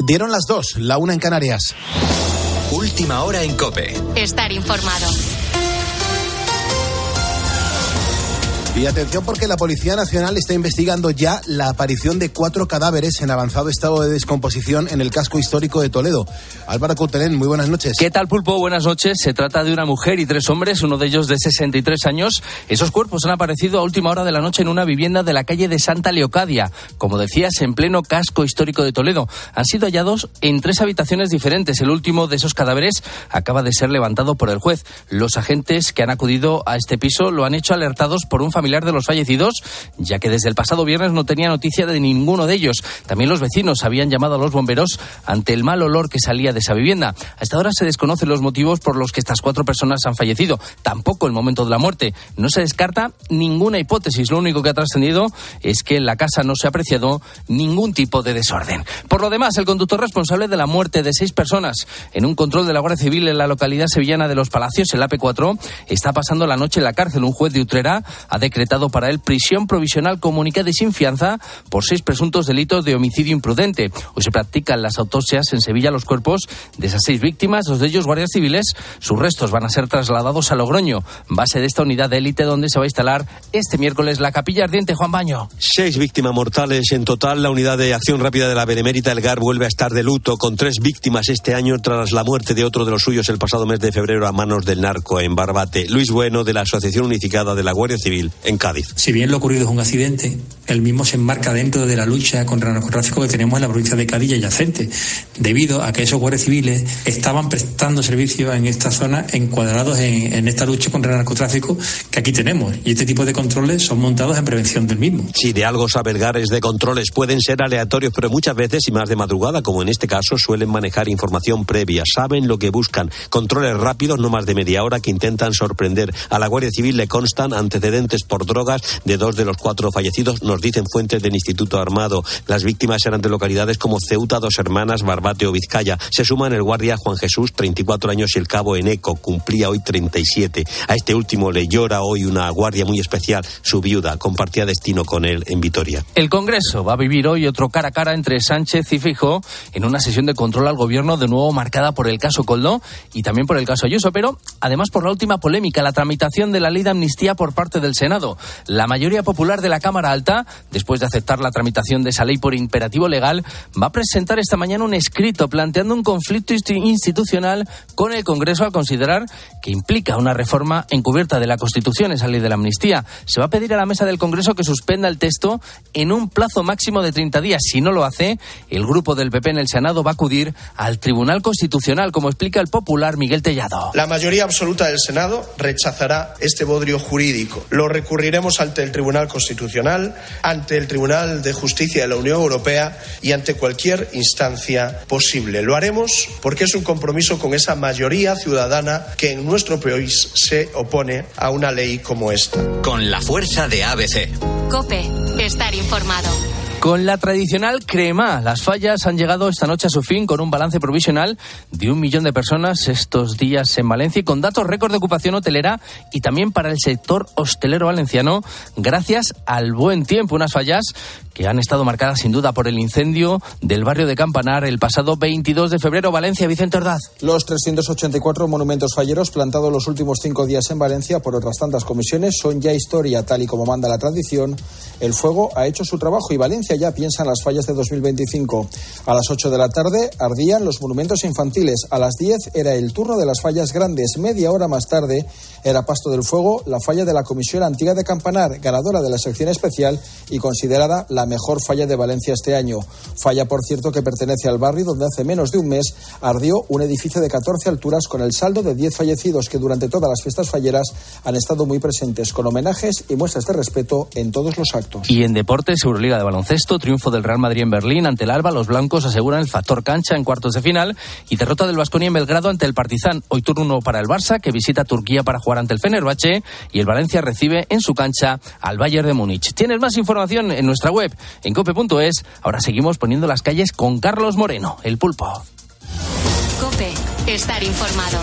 Dieron las 2, la 1 en Canarias. Última hora en COPE. Estar informado. Y atención porque la Policía Nacional está investigando ya la aparición de 4 cadáveres en avanzado estado de descomposición en el casco histórico de Toledo. Álvaro Coutelén, muy buenas noches. ¿Qué tal, Pulpo? Buenas noches. Se trata de una mujer y 3 hombres, uno de ellos de 63 años. Esos cuerpos han aparecido a última hora de la noche en una vivienda de la calle de Santa Leocadia, como decías, en pleno casco histórico de Toledo. Han sido hallados en 3 habitaciones diferentes. El último de esos cadáveres acaba de ser levantado por el juez. Los agentes que han acudido a este piso lo han hecho alertados por un familiar de los fallecidos, ya que desde el pasado viernes no tenía noticia de ninguno de ellos. También los vecinos habían llamado a los bomberos ante el mal olor que salía de esa vivienda. Hasta ahora se desconocen los motivos por los que estas 4 personas han fallecido, tampoco el momento de la muerte. No se descarta ninguna hipótesis. Lo único que ha trascendido es que en la casa no se ha apreciado ningún tipo de desorden. Por lo demás, el conductor responsable de la muerte de 6 personas en un control de la Guardia Civil en la localidad sevillana de Los Palacios, en la AP4, está pasando la noche en la cárcel. Un juez de Utrera ha decretado para él prisión provisional comunicada y sin fianza por 6 presuntos delitos de homicidio imprudente. Hoy se practican las autopsias en Sevilla los cuerpos de esas 6 víctimas, 2 de ellos guardias civiles. Sus restos van a ser trasladados a Logroño, base de esta unidad de élite donde se va a instalar este miércoles la capilla ardiente. Juan Baño. 6 víctimas mortales en total. La unidad de acción rápida de la Benemérita Elgar vuelve a estar de luto, con 3 víctimas este año tras la muerte de otro de los suyos el pasado mes de febrero a manos del narco en Barbate. Luis Bueno, de la Asociación Unificada de la Guardia Civil en Cádiz. Si bien lo ocurrido es un accidente, el mismo se enmarca dentro de la lucha contra el narcotráfico que tenemos en la provincia de Cádiz y adyacente, debido a que esos guardias civiles estaban prestando servicio en esta zona, encuadrados en esta lucha contra el narcotráfico que aquí tenemos, y este tipo de controles son montados en prevención del mismo. Si de algo sabe Elgar es de controles. Pueden ser aleatorios, pero muchas veces, y más de madrugada, como en este caso, suelen manejar información previa, saben lo que buscan. Controles rápidos, no más de media hora, que intentan sorprender. A la Guardia Civil le constan antecedentes por drogas de 2 de los 4 fallecidos, nos dicen fuentes del Instituto Armado. Las víctimas eran de localidades como Ceuta, Dos Hermanas, Barbate o Vizcaya. Se suman el guardia Juan Jesús, 34 años, y el cabo Eneco, cumplía hoy 37. A este último le llora hoy una guardia muy especial. Su viuda compartía destino con él en Vitoria. El Congreso va a vivir hoy otro cara a cara entre Sánchez y Feijóo en una sesión de control al gobierno, de nuevo marcada por el caso Koldo y también por el caso Ayuso, pero además por la última polémica, la tramitación de la ley de amnistía por parte del Senado. La mayoría popular de la Cámara Alta, después de aceptar la tramitación de esa ley por imperativo legal, va a presentar esta mañana un escrito planteando un conflicto institucional con el Congreso al considerar que implica una reforma encubierta de la Constitución, esa ley de la amnistía. Se va a pedir a la mesa del Congreso que suspenda el texto en un plazo máximo de 30 días. Si no lo hace, el grupo del PP en el Senado va a acudir al Tribunal Constitucional, como explica el popular Miguel Tellado. La mayoría absoluta del Senado rechazará este bodrio jurídico. Lo recurriremos ante el Tribunal Constitucional, ante el Tribunal de Justicia de la Unión Europea y ante cualquier instancia posible. Lo haremos porque es un compromiso con esa mayoría ciudadana que en nuestro país se opone a una ley como esta. Con la fuerza de ABC. COPE. Estar informado. Con la tradicional crema, las fallas han llegado esta noche a su fin con un balance provisional de 1 millón de personas estos días en Valencia y con datos récord de ocupación hotelera y también para el sector hostelero valenciano gracias al buen tiempo. Unas fallas que han estado marcadas sin duda por el incendio del barrio de Campanar el pasado 22 de febrero. Valencia, Vicente Ordaz. Los 384 monumentos falleros plantados los últimos 5 días en Valencia por otras tantas comisiones son ya historia, tal y como manda la tradición. El fuego ha hecho su trabajo y Valencia ya piensa en las fallas de 2025. A las 8 de la tarde ardían los monumentos infantiles. A las 10 era el turno de las fallas grandes. Media hora más tarde era Pasto del Fuego, la falla de la Comisión Antiga de Campanar, ganadora de la sección especial y considerada la mejor falla de Valencia este año. Falla, por cierto, que pertenece al barrio donde hace menos de un mes ardió un edificio de 14 alturas con el saldo de 10 fallecidos que durante todas las fiestas falleras han estado muy presentes con homenajes y muestras de respeto en todos los actos. Y en deportes, Euroliga de baloncesto, triunfo del Real Madrid en Berlín ante el Alba. Los blancos aseguran el factor cancha en cuartos de final y derrota del Baskonia en Belgrado ante el Partizan. Hoy turno para el Barça, que visita Turquía para jugar ante el Fenerbahce, y el Valencia recibe en su cancha al Bayern de Múnich. Tienes más información en nuestra web, en cope.es. Ahora seguimos poniendo las calles con Carlos Moreno, el Pulpo. COPE. Estar informado.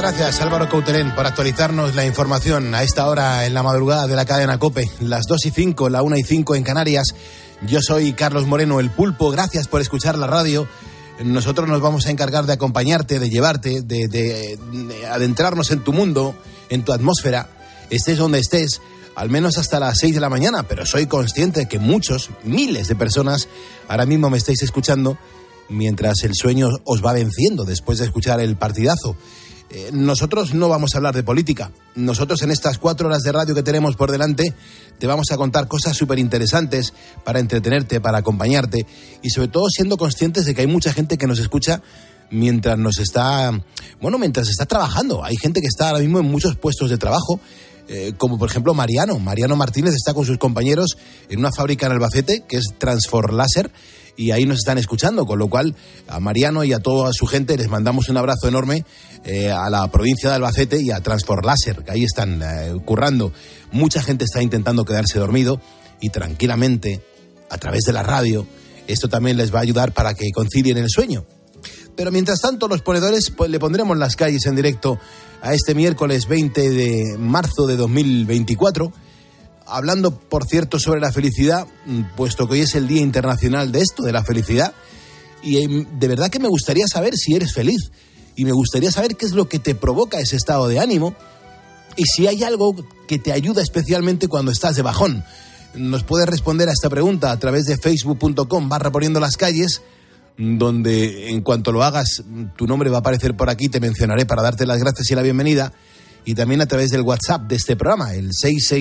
Muchas gracias, Álvaro Coutelén, por actualizarnos la información a esta hora en la madrugada de la cadena COPE, las 2:05, la 1:05 en Canarias. Yo soy Carlos Moreno, el Pulpo. Gracias por escuchar la radio. Nosotros nos vamos a encargar de acompañarte, de llevarte, de adentrarnos en tu mundo, en tu atmósfera, estés donde estés, al menos hasta las 6 de la mañana. Pero soy consciente que muchos, miles de personas, ahora mismo me estáis escuchando mientras el sueño os va venciendo después de escuchar el partidazo. Nosotros no vamos a hablar de política. Nosotros en estas 4 horas de radio que tenemos por delante te vamos a contar cosas súper interesantes para entretenerte, para acompañarte y sobre todo siendo conscientes de que hay mucha gente que nos escucha mientras está trabajando. Hay gente que está ahora mismo en muchos puestos de trabajo, como por ejemplo Mariano Martínez está con sus compañeros en una fábrica en Albacete que es Transfor Láser y ahí nos están escuchando, con lo cual a Mariano y a toda su gente les mandamos un abrazo enorme a la provincia de Albacete y a Transfor Láser, que ahí están currando. Mucha gente está intentando quedarse dormido y tranquilamente, a través de la radio, esto también les va a ayudar para que concilien el sueño. Pero mientras tanto, los ponedores le pondremos las calles en directo a este miércoles 20 de marzo de 2024, hablando, por cierto, sobre la felicidad, puesto que hoy es el Día Internacional de esto, de la felicidad, y de verdad que me gustaría saber si eres feliz, y me gustaría saber qué es lo que te provoca ese estado de ánimo, y si hay algo que te ayuda especialmente cuando estás de bajón. Nos puedes responder a esta pregunta a través de facebook.com/poniendo las calles, donde en cuanto lo hagas, tu nombre va a aparecer por aquí, te mencionaré para darte las gracias y la bienvenida, y también a través del WhatsApp de este programa, el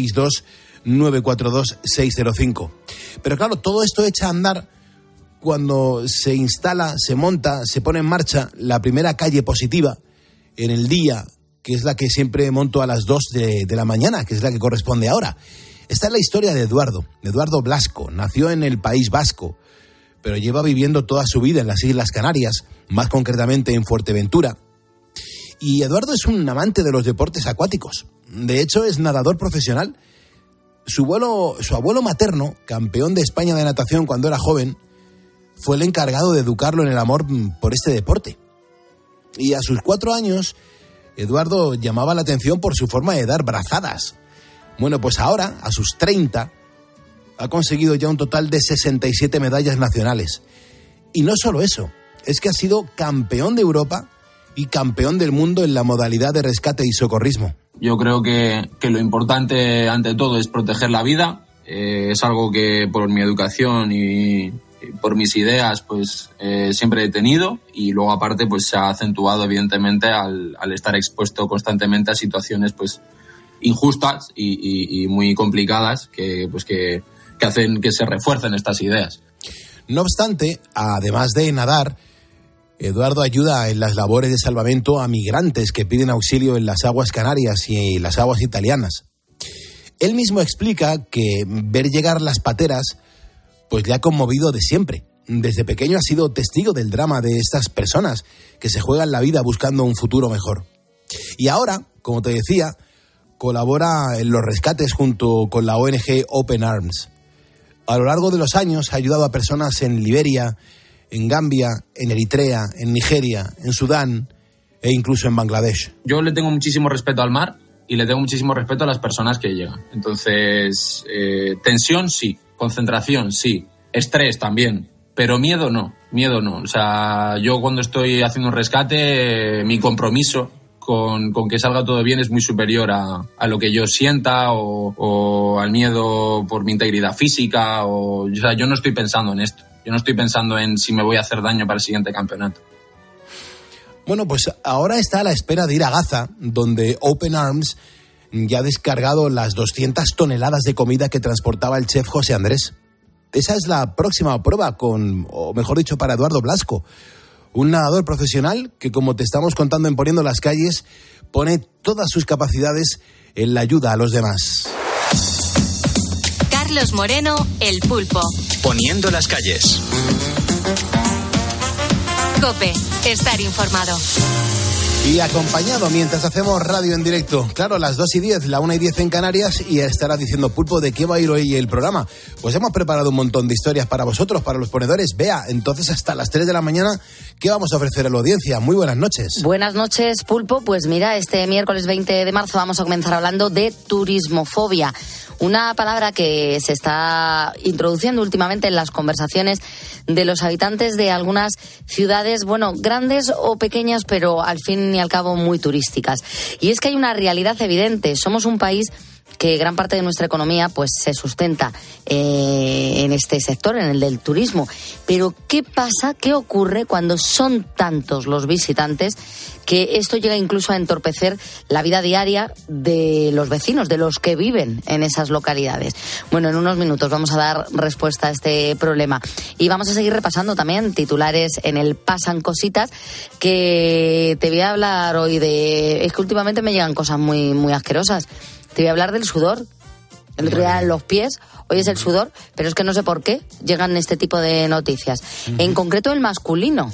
662-942-605. Pero claro, todo esto echa a andar cuando se instala, se monta, se pone en marcha la primera calle positiva en el día, que es la que siempre monto a las 2 de la mañana, que es la que corresponde ahora. Esta es la historia de Eduardo Blasco. Nació en el País Vasco, pero lleva viviendo toda su vida en las Islas Canarias, más concretamente en Fuerteventura. Y Eduardo es un amante de los deportes acuáticos. De hecho, es nadador profesional. Su abuelo materno, campeón de España de natación cuando era joven, fue el encargado de educarlo en el amor por este deporte. Y a sus 4 años, Eduardo llamaba la atención por su forma de dar brazadas. Bueno, pues ahora, a sus 30, ha conseguido ya un total de 67 medallas nacionales. Y no solo eso, es que ha sido campeón de Europa y campeón del mundo en la modalidad de rescate y socorrismo. Yo creo que lo importante ante todo es proteger la vida. Es algo que por mi educación y por mis ideas pues siempre he tenido, y luego aparte pues se ha acentuado evidentemente al estar expuesto constantemente a situaciones pues injustas y muy complicadas que hacen que se refuercen estas ideas. No obstante, además de nadar, Eduardo ayuda en las labores de salvamento a migrantes que piden auxilio en las aguas canarias y las aguas italianas. Él mismo explica que ver llegar las pateras pues le ha conmovido de siempre. Desde pequeño ha sido testigo del drama de estas personas que se juegan la vida buscando un futuro mejor. Y ahora, como te decía, colabora en los rescates junto con la ONG Open Arms. A lo largo de los años ha ayudado a personas en Liberia, en Gambia, en Eritrea, en Nigeria, en Sudán e incluso en Bangladesh. Yo le tengo muchísimo respeto al mar y le tengo muchísimo respeto a las personas que llegan. Entonces, tensión sí, concentración sí, estrés también, pero miedo no. O sea, yo cuando estoy haciendo un rescate, mi compromiso con que salga todo bien es muy superior a lo que yo sienta o al miedo por mi integridad física. O sea, yo no estoy pensando en esto. Yo no estoy pensando en si me voy a hacer daño para el siguiente campeonato. Bueno, pues ahora está a la espera de ir a Gaza, donde Open Arms ya ha descargado las 200 toneladas de comida que transportaba el chef José Andrés. Esa es la próxima prueba para Eduardo Blasco, un nadador profesional que, como te estamos contando en Poniendo las Calles, pone todas sus capacidades en la ayuda a los demás. Carlos Moreno, El Pulpo. Poniendo las calles. COPE, estar informado. Y acompañado mientras hacemos radio en directo. Claro, las 2:10, la 1:10 en Canarias, y estará diciendo Pulpo de qué va a ir hoy el programa. Pues hemos preparado un montón de historias para vosotros, para los ponedores. Vea, entonces hasta las 3 de la mañana, ¿qué vamos a ofrecer a la audiencia? Muy buenas noches. Buenas noches, Pulpo. Pues mira, este miércoles 20 de marzo vamos a comenzar hablando de turismofobia. Una palabra que se está introduciendo últimamente en las conversaciones de los habitantes de algunas ciudades, bueno, grandes o pequeñas, pero al fin y al cabo muy turísticas. Y es que hay una realidad evidente. Somos un país que gran parte de nuestra economía pues se sustenta en este sector, en el del turismo. Pero ¿qué pasa? ¿Qué ocurre cuando son tantos los visitantes que esto llega incluso a entorpecer la vida diaria de los vecinos, de los que viven en esas localidades? Bueno, en unos minutos vamos a dar respuesta a este problema. Y vamos a seguir repasando también titulares en el Pasan Cositas, que te voy a hablar hoy de... Es que últimamente me llegan cosas muy, muy asquerosas. Te voy a hablar del sudor. El otro día en los pies, hoy es el sudor, pero es que no sé por qué llegan este tipo de noticias. En concreto el masculino.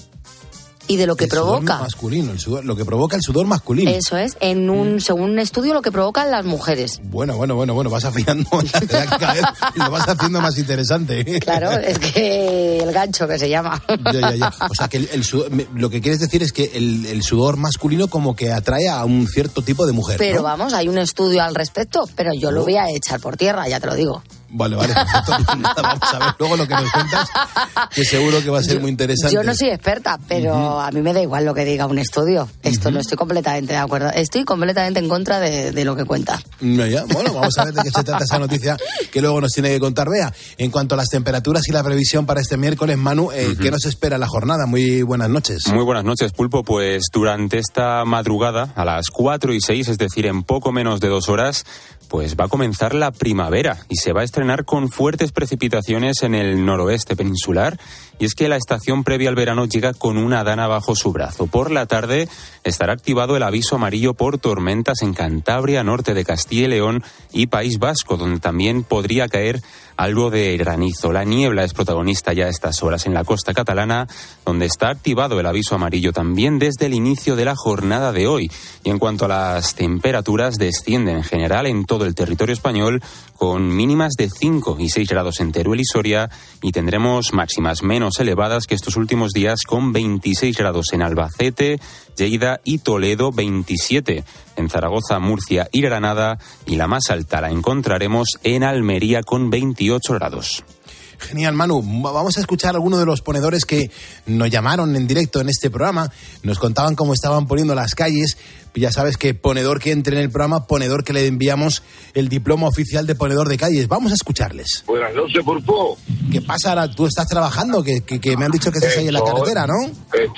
Y de lo que el provoca. Sudor masculino, el sudor, lo que provoca el sudor masculino. Eso es, según un estudio, lo que provocan las mujeres. Bueno, vas afinando, cada vez lo vas haciendo más interesante. Claro, es que el gancho que se llama. Ya. O sea, que el sudor, lo que quieres decir es que el sudor masculino como que atrae a un cierto tipo de mujer, Pero ¿no? vamos, hay un estudio al respecto, pero yo lo voy a echar por tierra, ya te lo digo. Vale, perfecto. Nada, vamos a ver luego lo que nos cuentas, que seguro que va a ser muy interesante. Yo no soy experta, pero a mí me da igual lo que diga un estudio. Esto no estoy completamente de acuerdo. Estoy completamente en contra de lo que cuenta. Bueno, vamos a ver de qué se trata esa noticia que luego nos tiene que contar Bea. En cuanto a las temperaturas y la previsión para este miércoles, Manu, ¿qué nos espera la jornada? Muy buenas noches. Muy buenas noches, Pulpo. Pues durante esta madrugada, a las 4:06, es decir, en poco menos de 2 horas, pues va a comenzar la primavera y se va a estrenar con fuertes precipitaciones en el noroeste peninsular. Y es que la estación previa al verano llega con una dana bajo su brazo. Por la tarde estará activado el aviso amarillo por tormentas en Cantabria, norte de Castilla y León y País Vasco, donde también podría caer algo de granizo. La niebla es protagonista ya a estas horas en la costa catalana, donde está activado el aviso amarillo también desde el inicio de la jornada de hoy. Y en cuanto a las temperaturas, descienden en general en todo el territorio español, con mínimas de 5 y 6 grados en Teruel y Soria, y tendremos máximas menos elevadas que estos últimos días, con 26 grados en Albacete, Lleida y Toledo, 27 en Zaragoza, Murcia y Granada, y la más alta la encontraremos en Almería con 28 grados. Genial, Manu. Vamos a escuchar a algunos de los ponedores que nos llamaron en directo en este programa. Nos contaban cómo estaban poniendo las calles. Ya sabes que ponedor que entre en el programa, ponedor que le enviamos el diploma oficial de ponedor de calles. Vamos a escucharles. Buenas noches, Pulpo. ¿Qué pasa ahora? ¿Tú estás trabajando? Que me han dicho que estás ahí en la carretera, ¿no?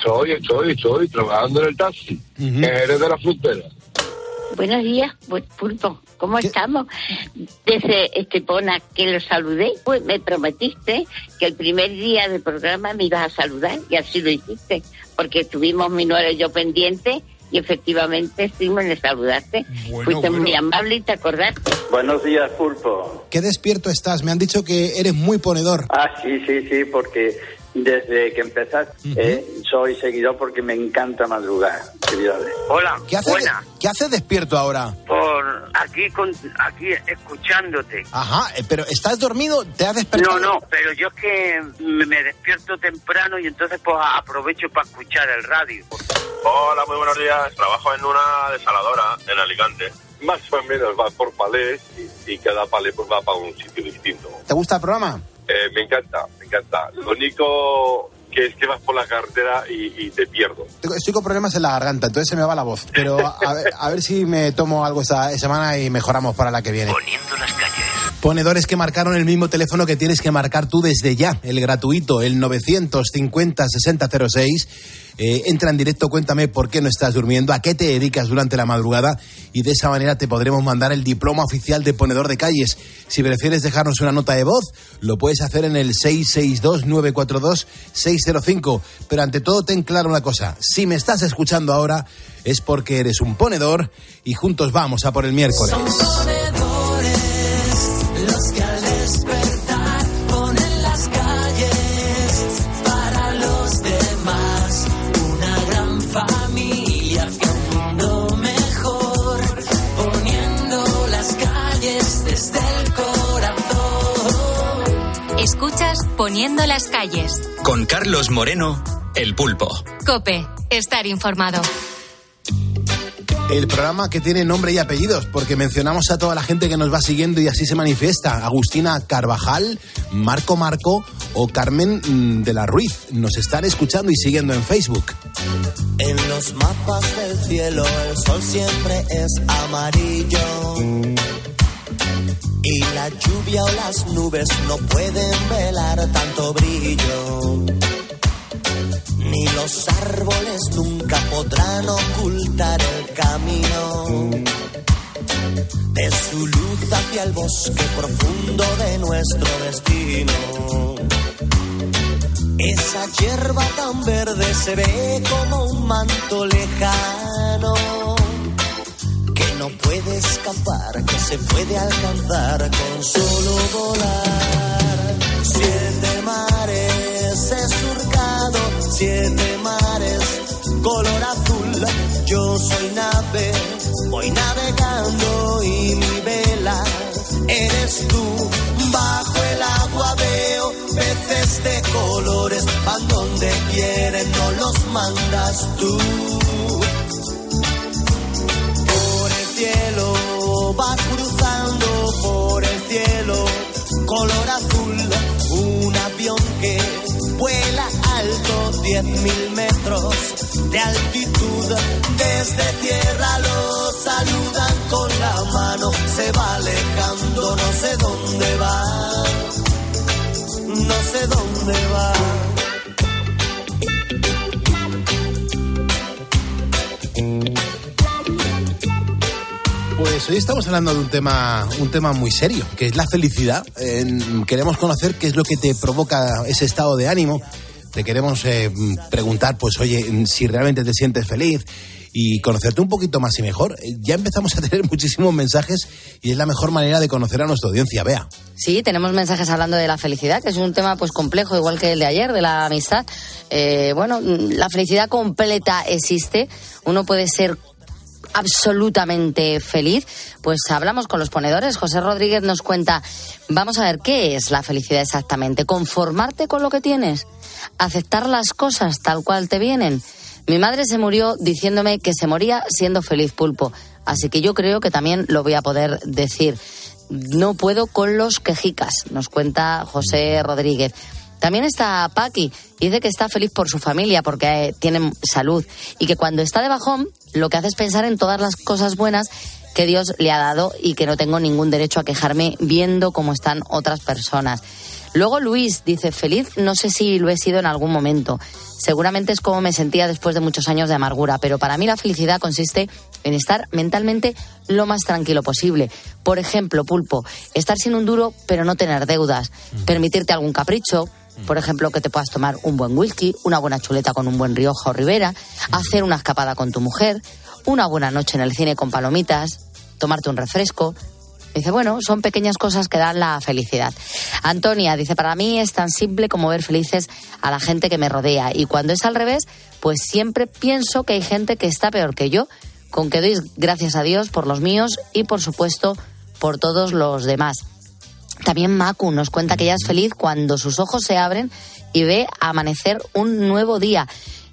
Estoy trabajando en el taxi. Eres de la frontera. Buenos días, Pulpo. ¿Cómo estamos? Desde Estepona, que lo saludé, pues me prometiste que el primer día del programa me ibas a saludar, y así lo hiciste, porque estuvimos mi nuera y yo pendientes, y efectivamente estuvimos en saludarte. Fuiste muy amable y te acordaste. Buenos días, Pulpo. ¿Qué despierto estás? Me han dicho que eres muy ponedor. Sí, porque desde que empezaste soy seguidor porque me encanta madrugar. Hola, ¿Qué haces despierto ahora? Por aquí escuchándote. Ajá, pero ¿estás dormido? ¿Te has despertado? No, pero yo es que me despierto temprano y entonces pues aprovecho para escuchar el radio. Hola, muy buenos días. Trabajo en una desaladora en Alicante. Más o menos va por palés y cada palé pues va para un sitio distinto. ¿Te gusta el programa? Me encanta. Lo único que es que vas por la carretera y te pierdo. Estoy con problemas en la garganta, entonces se me va la voz. Pero a ver si me tomo algo esta semana y mejoramos para la que viene. Poniendo las calles. Ponedores que marcaron el mismo teléfono que tienes que marcar tú desde ya, el gratuito, el 950-6006. Entra en directo, cuéntame por qué no estás durmiendo, a qué te dedicas durante la madrugada, y de esa manera te podremos mandar el diploma oficial de ponedor de calles. Si prefieres dejarnos una nota de voz, lo puedes hacer en el 662-942-605. Pero ante todo, ten claro una cosa: si me estás escuchando ahora es porque eres un ponedor y juntos vamos a por el miércoles. Son ponedores los que al despertar ponen las calles para los demás, una gran familia fiel. Escuchas Poniendo las calles. Con Carlos Moreno, El Pulpo. COPE. Estar informado. El programa que tiene nombre y apellidos, porque mencionamos a toda la gente que nos va siguiendo y así se manifiesta. Agustina Carvajal, Marco o Carmen de la Ruiz. Nos están escuchando y siguiendo en Facebook. En los mapas del cielo el sol siempre es amarillo. Y la lluvia o las nubes no pueden velar tanto brillo. Ni los árboles nunca podrán ocultar el camino de su luz hacia el bosque profundo de nuestro destino. Esa hierba tan verde se ve como un manto lejano que no puede escapar, que se puede alcanzar con solo volar. 7 mares he surcado, 7 mares color azul. Yo soy nave, voy navegando y mi vela eres tú. Bajo el agua veo peces de colores, van donde quieren, no los mandas tú. Por el cielo va cruzando, por el cielo color azul, un avión que vuela alto, 10.000 metros de altitud. Desde tierra lo saludan con la mano, se va alejando, no sé dónde va, no sé dónde va. Pues hoy estamos hablando de un tema muy serio, que es la felicidad. Queremos conocer qué es lo que te provoca ese estado de ánimo. Te queremos preguntar, pues oye, si realmente te sientes feliz y conocerte un poquito más y mejor. Ya empezamos a tener muchísimos mensajes y es la mejor manera de conocer a nuestra audiencia, Bea. Sí, tenemos mensajes hablando de la felicidad, que es un tema pues complejo, igual que el de ayer, de la amistad. Bueno, la felicidad completa existe. Uno puede ser absolutamente feliz. Pues hablamos con los ponedores. José Rodríguez nos cuenta, vamos a ver, ¿qué es la felicidad exactamente? ¿Conformarte con lo que tienes? ¿Aceptar las cosas tal cual te vienen? Mi madre se murió diciéndome que se moría siendo feliz, Pulpo. Así que yo creo que también lo voy a poder decir. No puedo con los quejicas, nos cuenta José Rodríguez. También está Paqui, dice que está feliz por su familia porque tienen salud y que cuando está de bajón lo que hace es pensar en todas las cosas buenas que Dios le ha dado y que no tengo ningún derecho a quejarme viendo cómo están otras personas. Luego Luis dice, feliz, no sé si lo he sido en algún momento. Seguramente es como me sentía después de muchos años de amargura, pero para mí la felicidad consiste en estar mentalmente lo más tranquilo posible. Por ejemplo, Pulpo, estar sin un duro pero no tener deudas, permitirte algún capricho. Por ejemplo, que te puedas tomar un buen whisky, una buena chuleta con un buen Rioja o Ribera, hacer una escapada con tu mujer, una buena noche en el cine con palomitas, tomarte un refresco. Dice, bueno, son pequeñas cosas que dan la felicidad. Antonia dice, para mí es tan simple como ver felices a la gente que me rodea. Y cuando es al revés, pues siempre pienso que hay gente que está peor que yo, con que doy gracias a Dios por los míos y, por supuesto, por todos los demás. También Macu nos cuenta que ella es feliz cuando sus ojos se abren y ve amanecer un nuevo día.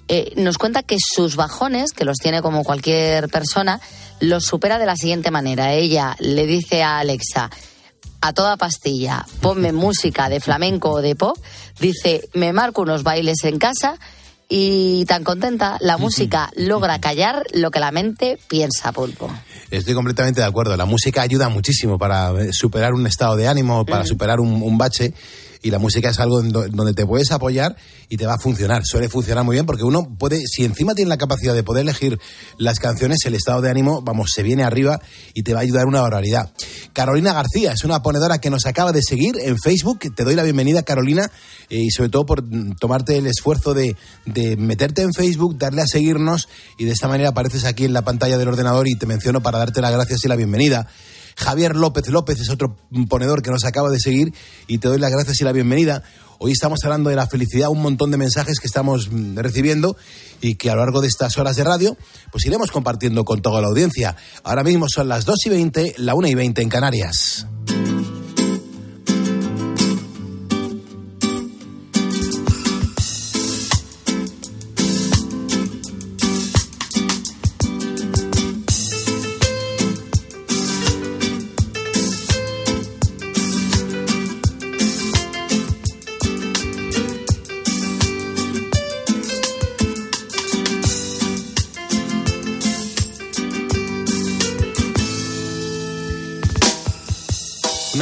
Nos cuenta que sus bajones, que los tiene como cualquier persona, los supera de la siguiente manera. Ella le dice a Alexa, a toda pastilla, ponme música de flamenco o de pop. Dice, me marco unos bailes en casa. Y tan contenta, la música logra callar lo que la mente piensa, Pulpo. Estoy completamente de acuerdo. La música ayuda muchísimo para superar un estado de ánimo, para superar un bache. Y la música es algo donde te puedes apoyar y te va a funcionar. Suele funcionar muy bien porque uno puede, si encima tiene la capacidad de poder elegir las canciones, el estado de ánimo, vamos, se viene arriba y te va a ayudar una barbaridad. Carolina García es una ponedora que nos acaba de seguir en Facebook. Te doy la bienvenida, Carolina, y sobre todo por tomarte el esfuerzo de meterte en Facebook, darle a seguirnos y de esta manera apareces aquí en la pantalla del ordenador y te menciono para darte las gracias y la bienvenida. Javier López es otro ponedor que nos acaba de seguir y te doy las gracias y la bienvenida. Hoy estamos hablando de la felicidad, un montón de mensajes que estamos recibiendo y que a lo largo de estas horas de radio pues iremos compartiendo con toda la audiencia. Ahora mismo son las 2:20, la 1:20 en Canarias.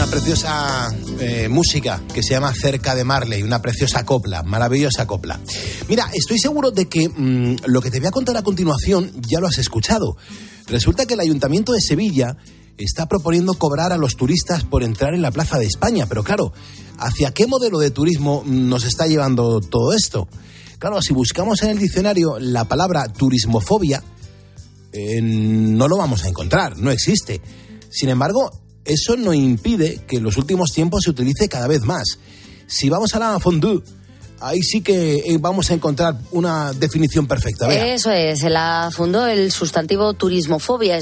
una preciosa música que se llama Cerca de Marley, una preciosa copla, maravillosa copla. Mira, estoy seguro de que lo que te voy a contar a continuación ya lo has escuchado. Resulta que el Ayuntamiento de Sevilla está proponiendo cobrar a los turistas por entrar en la Plaza de España, pero claro, ¿hacia qué modelo de turismo nos está llevando todo esto? Claro, si buscamos en el diccionario la palabra turismofobia, no lo vamos a encontrar, no existe. Sin embargo, eso no impide que en los últimos tiempos se utilice cada vez más. Si vamos a la Fondue, ahí sí que vamos a encontrar una definición perfecta. Vea. Eso es, en la fundó el sustantivo turismofobia,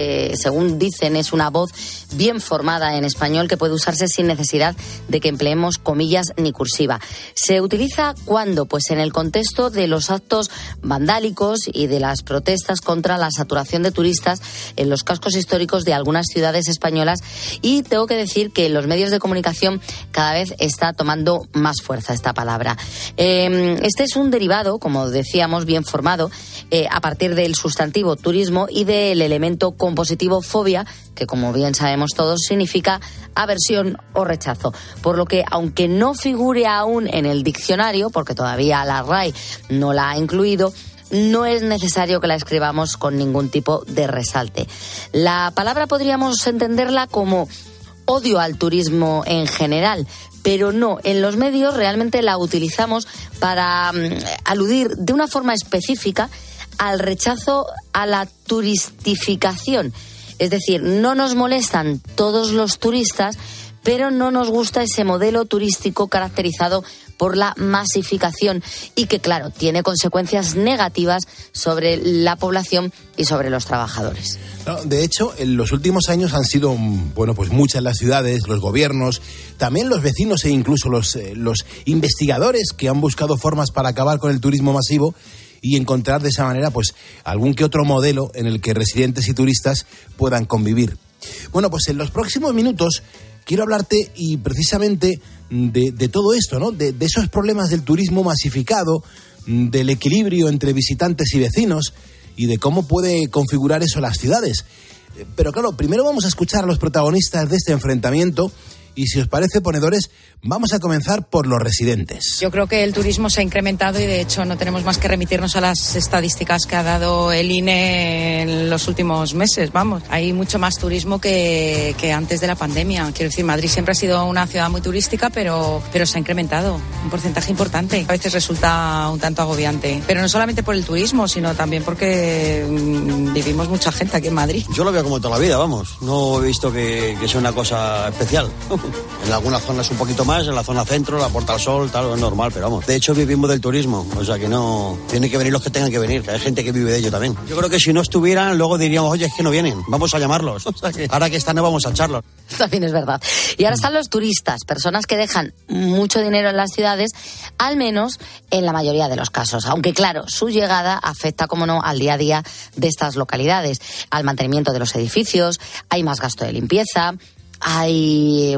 según dicen, es una voz bien formada en español que puede usarse sin necesidad de que empleemos comillas ni cursiva. Se utiliza ¿cuándo? Pues en el contexto de los actos vandálicos y de las protestas contra la saturación de turistas en los cascos históricos de algunas ciudades españolas, y tengo que decir que en los medios de comunicación cada vez está tomando más fuerza esta palabra. Este es un derivado, como decíamos, bien formado a partir del sustantivo turismo y del elemento compositivo fobia, que como bien sabemos todos significa aversión o rechazo. Por lo que, aunque no figure aún en el diccionario, porque todavía la RAE no la ha incluido, no es necesario que la escribamos con ningún tipo de resalte. La palabra podríamos entenderla como odio al turismo en general, pero no, en los medios realmente la utilizamos para aludir de una forma específica al rechazo a la turistificación. Es decir, no nos molestan todos los turistas, pero no nos gusta ese modelo turístico caracterizado por la masificación y que, claro, tiene consecuencias negativas sobre la población y sobre los trabajadores. De hecho, en los últimos años han sido, pues muchas las ciudades, los gobiernos, también los vecinos e incluso los investigadores que han buscado formas para acabar con el turismo masivo y encontrar de esa manera pues algún que otro modelo en el que residentes y turistas puedan convivir. Bueno, pues en los próximos minutos quiero hablarte y precisamente de todo esto, ¿no? De esos problemas del turismo masificado, del equilibrio entre visitantes y vecinos y de cómo puede configurar eso las ciudades. Pero claro, primero vamos a escuchar a los protagonistas de este enfrentamiento y, si os parece, ponedores, vamos a comenzar por los residentes. Yo creo que el turismo se ha incrementado y, de hecho, no tenemos más que remitirnos a las estadísticas que ha dado el INE en los últimos meses. Vamos, hay mucho más turismo que antes de la pandemia. Quiero decir, Madrid siempre ha sido una ciudad muy turística, pero se ha incrementado un porcentaje importante. A veces resulta un tanto agobiante, pero no solamente por el turismo, sino también porque vivimos mucha gente aquí en Madrid. Yo lo veo como toda la vida, vamos. No he visto que sea una cosa especial. En algunas zonas un poquito más, en la zona centro, la Puerta del Sol, tal, es normal, pero vamos. De hecho, vivimos del turismo, o sea que no... Tienen que venir los que tengan que venir, que hay gente que vive de ello también. Yo creo que si no estuvieran, luego diríamos, oye, es que no vienen, vamos a llamarlos. O sea que ahora que están, no vamos a echarlos. También es verdad. Y ahora están los turistas, personas que dejan mucho dinero en las ciudades, al menos en la mayoría de los casos. Aunque, claro, su llegada afecta, como no, al día a día de estas localidades, al mantenimiento de los edificios, hay más gasto de limpieza, hay,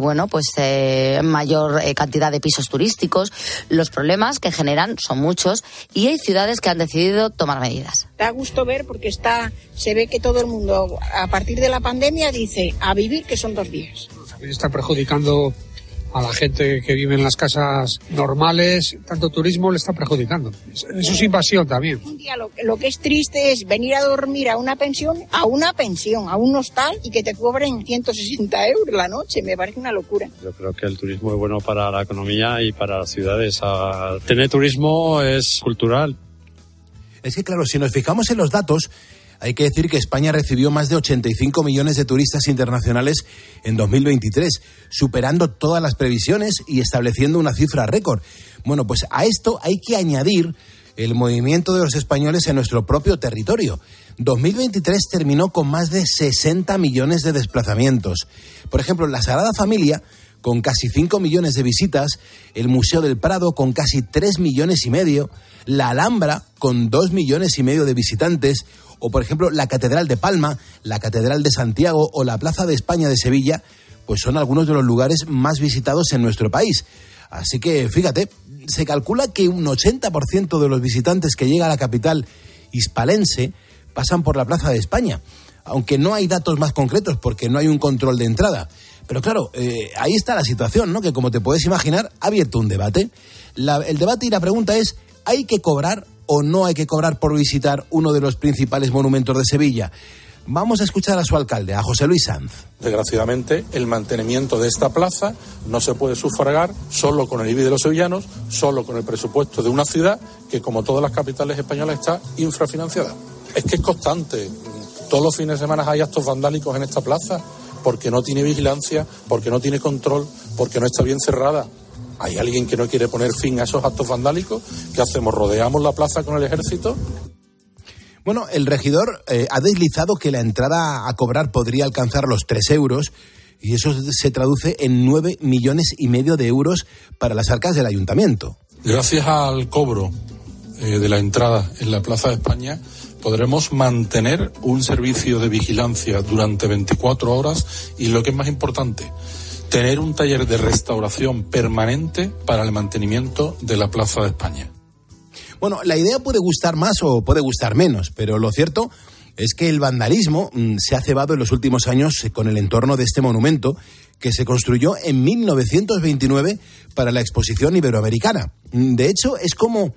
mayor cantidad de pisos turísticos. Los problemas que generan son muchos y hay ciudades que han decidido tomar medidas. Da gusto ver porque se ve que todo el mundo, a partir de la pandemia, dice a vivir, que son 2 días. También está perjudicando a la gente que vive en las casas normales, tanto turismo le está perjudicando. Eso es invasión también. Un día lo que es triste es venir a dormir a una pensión, a un hostal, y que te cobren 160 euros la noche. Me parece una locura. Yo creo que el turismo es bueno para la economía y para las ciudades. Tener turismo es cultural. Es que, claro, si nos fijamos en los datos, hay que decir que España recibió más de 85 millones de turistas internacionales en 2023, superando todas las previsiones y estableciendo una cifra récord. Bueno, pues a esto hay que añadir el movimiento de los españoles en nuestro propio territorio. 2023 terminó con más de 60 millones de desplazamientos. Por ejemplo, la Sagrada Familia, con casi 5 millones de visitas, el Museo del Prado, con casi 3,5 millones, la Alhambra, con 2,5 millones de visitantes, o, por ejemplo, la Catedral de Palma, la Catedral de Santiago o la Plaza de España de Sevilla, pues son algunos de los lugares más visitados en nuestro país. Así que, fíjate, se calcula que un 80% de los visitantes que llegan a la capital hispalense pasan por la Plaza de España, aunque no hay datos más concretos porque no hay un control de entrada. Pero claro, ahí está la situación, ¿no? Que como te puedes imaginar, ha abierto un debate. El debate y la pregunta es, ¿hay que cobrar o no hay que cobrar por visitar uno de los principales monumentos de Sevilla? Vamos a escuchar a su alcalde, a José Luis Sanz. Desgraciadamente, el mantenimiento de esta plaza no se puede sufragar solo con el IBI de los sevillanos, solo con el presupuesto de una ciudad que, como todas las capitales españolas, está infrafinanciada. Es que es constante. Todos los fines de semana hay actos vandálicos en esta plaza porque no tiene vigilancia, porque no tiene control, porque no está bien cerrada. ¿Hay alguien que no quiere poner fin a esos actos vandálicos? ¿Qué hacemos? ¿Rodeamos la plaza con el ejército? Bueno, el regidor ha deslizado que la entrada a cobrar podría alcanzar los 3 euros y eso se traduce en 9,5 millones de euros para las arcas del ayuntamiento. Gracias al cobro de la entrada en la Plaza de España podremos mantener un servicio de vigilancia durante 24 horas y, lo que es más importante, tener un taller de restauración permanente para el mantenimiento de la Plaza de España. Bueno, la idea puede gustar más o puede gustar menos, pero lo cierto es que el vandalismo se ha cebado en los últimos años con el entorno de este monumento que se construyó en 1929 para la Exposición Iberoamericana. De hecho, es común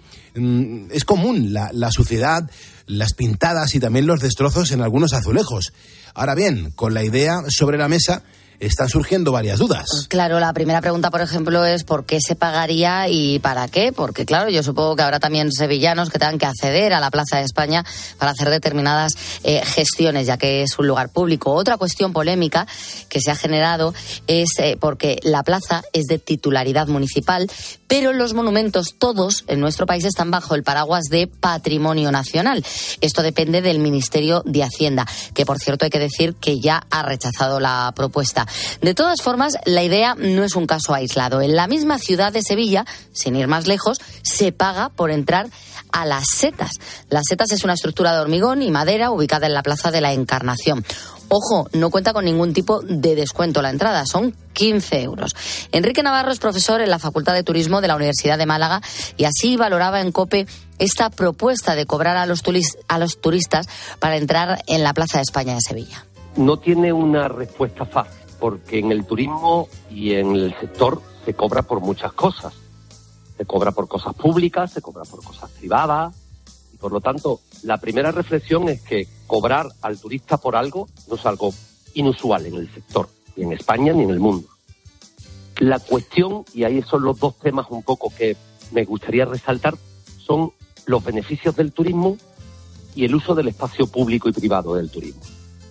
la suciedad, las pintadas y también los destrozos en algunos azulejos. Ahora bien, con la idea sobre la mesa, están surgiendo varias dudas. Claro, la primera pregunta, por ejemplo, es ¿por qué se pagaría y para qué? Porque, claro, yo supongo que habrá también sevillanos que tengan que acceder a la Plaza de España para hacer determinadas gestiones, ya que es un lugar público. Otra cuestión polémica que se ha generado es porque la plaza es de titularidad municipal, pero los monumentos todos en nuestro país están bajo el paraguas de Patrimonio Nacional. Esto depende del Ministerio de Hacienda, que, por cierto, hay que decir que ya ha rechazado la propuesta. De todas formas, la idea no es un caso aislado. En la misma ciudad de Sevilla, sin ir más lejos, se paga por entrar a Las Setas. Las Setas es una estructura de hormigón y madera ubicada en la Plaza de la Encarnación. Ojo, no cuenta con ningún tipo de descuento la entrada, son 15 euros. Enrique Navarro es profesor en la Facultad de Turismo de la Universidad de Málaga y así valoraba en COPE esta propuesta de cobrar a los turistas para entrar en la Plaza de España de Sevilla. No tiene una respuesta fácil, porque en el turismo y en el sector se cobra por muchas cosas. Se cobra por cosas públicas, se cobra por cosas privadas. Y por lo tanto, la primera reflexión es que cobrar al turista por algo no es algo inusual en el sector, ni en España ni en el mundo. La cuestión, y ahí son los dos temas un poco que me gustaría resaltar, son los beneficios del turismo y el uso del espacio público y privado del turismo.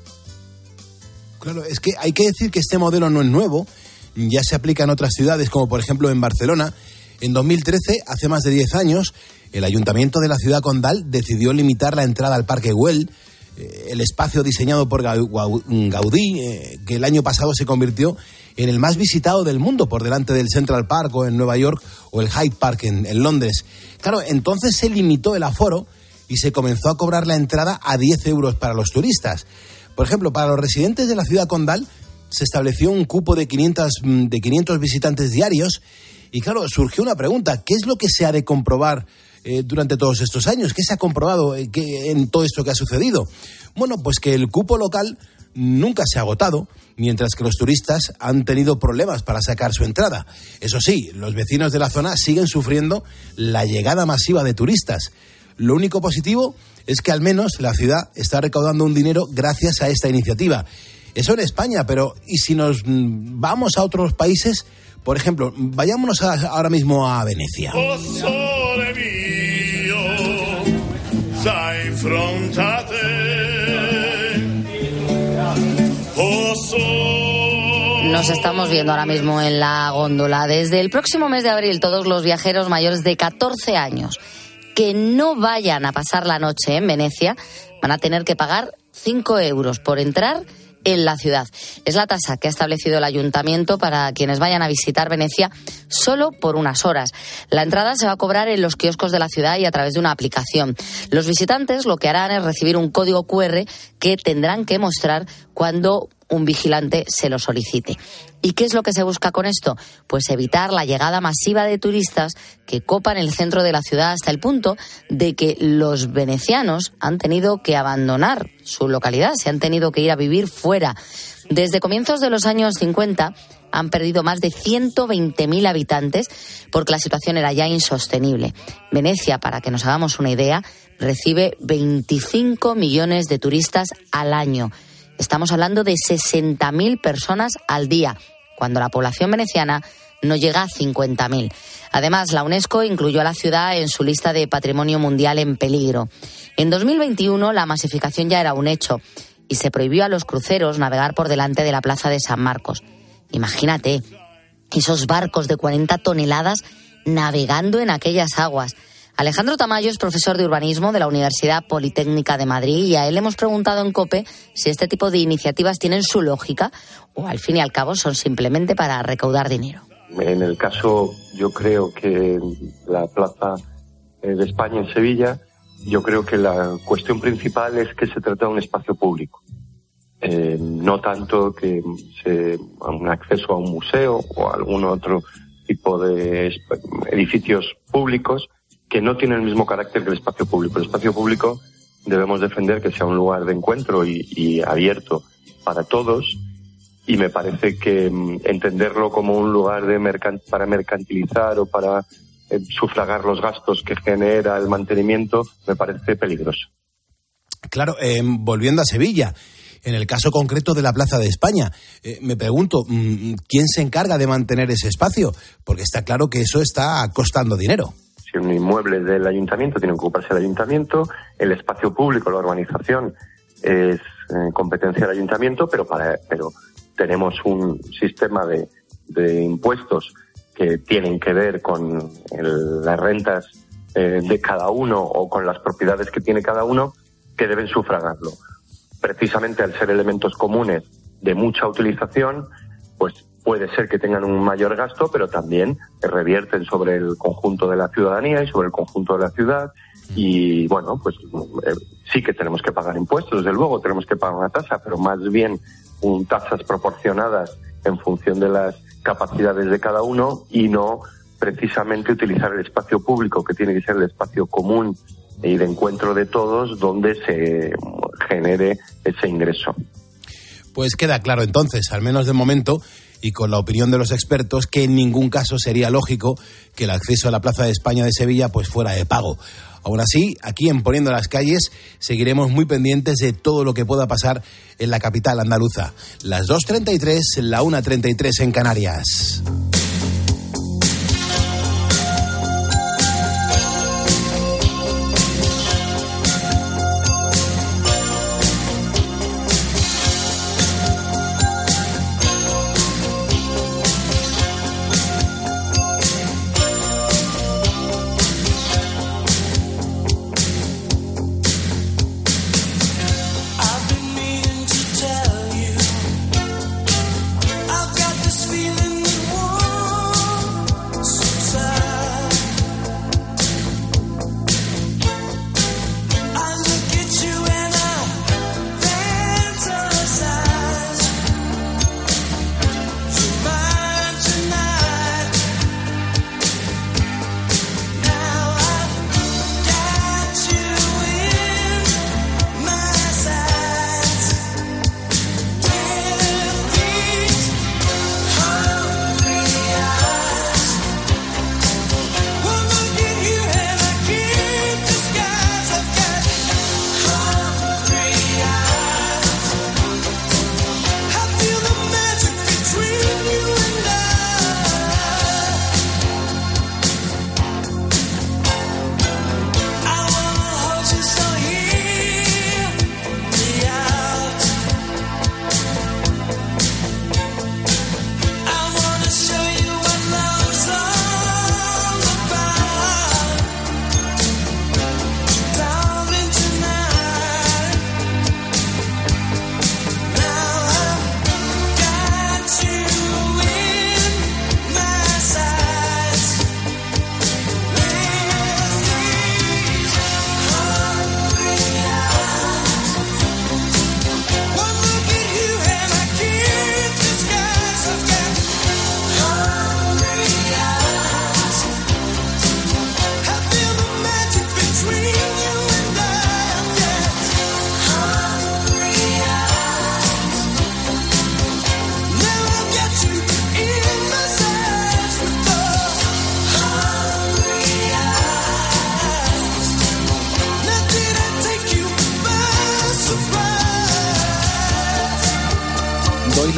Claro, es que hay que decir que este modelo no es nuevo, ya se aplica en otras ciudades, como por ejemplo en Barcelona. En 2013, hace más de 10 años, el Ayuntamiento de la ciudad condal decidió limitar la entrada al Parque Güell, el espacio diseñado por Gaudí, que el año pasado se convirtió en el más visitado del mundo, por delante del Central Park o en Nueva York o el Hyde Park en Londres. Claro, entonces se limitó el aforo y se comenzó a cobrar la entrada a 10 euros para los turistas. Por ejemplo, para los residentes de la ciudad condal se estableció un cupo de 500 visitantes diarios y, claro, surgió una pregunta: ¿qué es lo que se ha de comprobar durante todos estos años? ¿Qué se ha comprobado en todo esto que ha sucedido? Bueno, pues que el cupo local nunca se ha agotado, mientras que los turistas han tenido problemas para sacar su entrada. Eso sí, los vecinos de la zona siguen sufriendo la llegada masiva de turistas. Lo único positivo es que al menos la ciudad está recaudando un dinero gracias a esta iniciativa. Eso en España, pero ¿y si nos vamos a otros países? Por ejemplo, vayámonos ahora mismo a Venecia. Oh, sole mio, sai frontate. Oh, sole. Nos estamos viendo ahora mismo en la góndola. Desde el próximo mes de abril, todos los viajeros mayores de 14 años que no vayan a pasar la noche en Venecia van a tener que pagar 5 euros por entrar en la ciudad. Es la tasa que ha establecido el ayuntamiento para quienes vayan a visitar Venecia solo por unas horas. La entrada se va a cobrar en los kioscos de la ciudad y a través de una aplicación. Los visitantes lo que harán es recibir un código QR que tendrán que mostrar cuando un vigilante se lo solicite. ¿Y qué es lo que se busca con esto? Pues evitar la llegada masiva de turistas que copan el centro de la ciudad hasta el punto de que los venecianos han tenido que abandonar su localidad, se han tenido que ir a vivir fuera. Desde comienzos de los años 50 han perdido más de 120.000 habitantes porque la situación era ya insostenible. Venecia, para que nos hagamos una idea, recibe 25 millones de turistas al año. Estamos hablando de 60.000 personas al día, cuando la población veneciana no llega a 50.000. Además, la UNESCO incluyó a la ciudad en su lista de Patrimonio Mundial en peligro. En 2021 la masificación ya era un hecho y se prohibió a los cruceros navegar por delante de la plaza de San Marcos. Imagínate, esos barcos de 40 toneladas navegando en aquellas aguas. Alejandro Tamayo es profesor de urbanismo de la Universidad Politécnica de Madrid y a él hemos preguntado en COPE si este tipo de iniciativas tienen su lógica o al fin y al cabo son simplemente para recaudar dinero. En el caso, yo creo que la Plaza de España en Sevilla, yo creo que la cuestión principal es que se trata de un espacio público. No tanto que un acceso a un museo o a algún otro tipo de edificios públicos que no tienen el mismo carácter que el espacio público. El espacio público debemos defender que sea un lugar de encuentro y abierto para todos, y me parece que entenderlo como un lugar para mercantilizar o para sufragar los gastos que genera el mantenimiento me parece peligroso. Claro, volviendo a Sevilla, en el caso concreto de la Plaza de España, me pregunto, ¿quién se encarga de mantener ese espacio? Porque está claro que eso está costando dinero. Si un inmueble del ayuntamiento tiene que ocuparse el ayuntamiento, el espacio público, la urbanización es competencia del ayuntamiento, pero tenemos un sistema de impuestos que tienen que ver con las rentas de cada uno o con las propiedades que tiene cada uno, que deben sufragarlo. Precisamente al ser elementos comunes de mucha utilización, pues puede ser que tengan un mayor gasto, pero también revierten sobre el conjunto de la ciudadanía y sobre el conjunto de la ciudad. Y bueno, pues sí que tenemos que pagar impuestos, desde luego tenemos que pagar una tasa, pero más bien tasas proporcionadas en función de las capacidades de cada uno y no precisamente utilizar el espacio público, que tiene que ser el espacio común y de encuentro de todos, donde se genere ese ingreso. Pues queda claro entonces, al menos de momento, y con la opinión de los expertos, que en ningún caso sería lógico que el acceso a la Plaza de España de Sevilla pues fuera de pago. Aún así, aquí en Poniendo las Calles seguiremos muy pendientes de todo lo que pueda pasar en la capital andaluza. Las 2:33, la 1:33 en Canarias. I've got this feeling that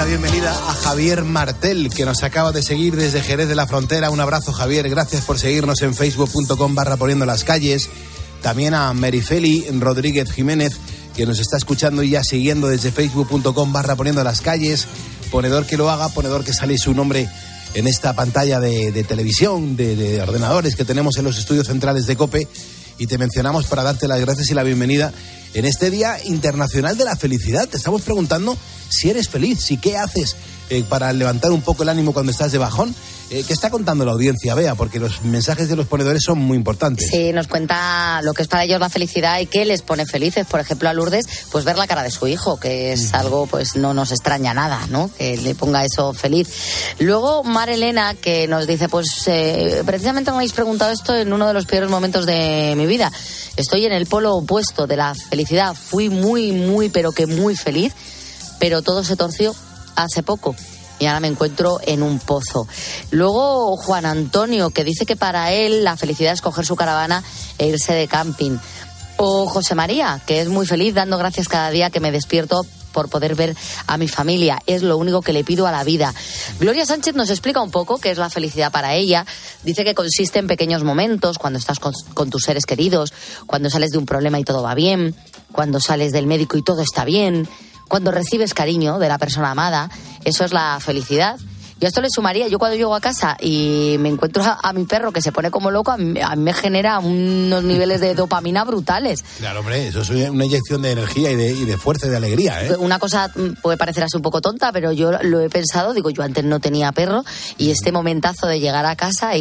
la bienvenida a Javier Martel, que nos acaba de seguir desde Jerez de la Frontera. Un abrazo, Javier. Gracias por seguirnos en facebook.com/poniendo las calles. También a Merifeli Rodríguez Jiménez, que nos está escuchando y ya siguiendo desde facebook.com/poniendo las calles. Ponedor que lo haga, ponedor que sale su nombre en esta pantalla de televisión, de ordenadores que tenemos en los estudios centrales de COPE. Y te mencionamos para darte las gracias y la bienvenida en este Día Internacional de la Felicidad. Te estamos preguntando si eres feliz, si qué haces para levantar un poco el ánimo cuando estás de bajón. ¿Qué está contando la audiencia, Bea? Porque los mensajes de los ponedores son muy importantes. Sí, nos cuenta lo que es para ellos la felicidad y qué les pone felices. Por ejemplo, a Lourdes, pues ver la cara de su hijo, que es algo, pues no nos extraña nada, ¿no? Que le ponga eso feliz. Luego, Mar Elena, que nos dice, pues precisamente me habéis preguntado esto en uno de los peores momentos de mi vida. Estoy en el polo opuesto de la felicidad. Fui muy, pero que muy feliz, pero todo se torció hace poco. Y ahora me encuentro en un pozo. Luego Juan Antonio, que dice que para él la felicidad es coger su caravana e irse de camping. O José María, que es muy feliz dando gracias cada día que me despierto por poder ver a mi familia. Es lo único que le pido a la vida. Gloria Sánchez nos explica un poco qué es la felicidad para ella. Dice que consiste en pequeños momentos, cuando estás con tus seres queridos, cuando sales de un problema y todo va bien, cuando sales del médico y todo está bien, cuando recibes cariño de la persona amada. Eso es la felicidad. Y a esto le sumaría, yo cuando llego a casa y me encuentro a mi perro que se pone como loco, a mí me genera unos niveles de dopamina brutales. Claro, hombre, eso es una inyección de energía y de fuerza y de alegría, ¿eh? Una cosa puede parecer así un poco tonta, pero yo lo he pensado, digo, yo antes no tenía perro y este momentazo de llegar a casa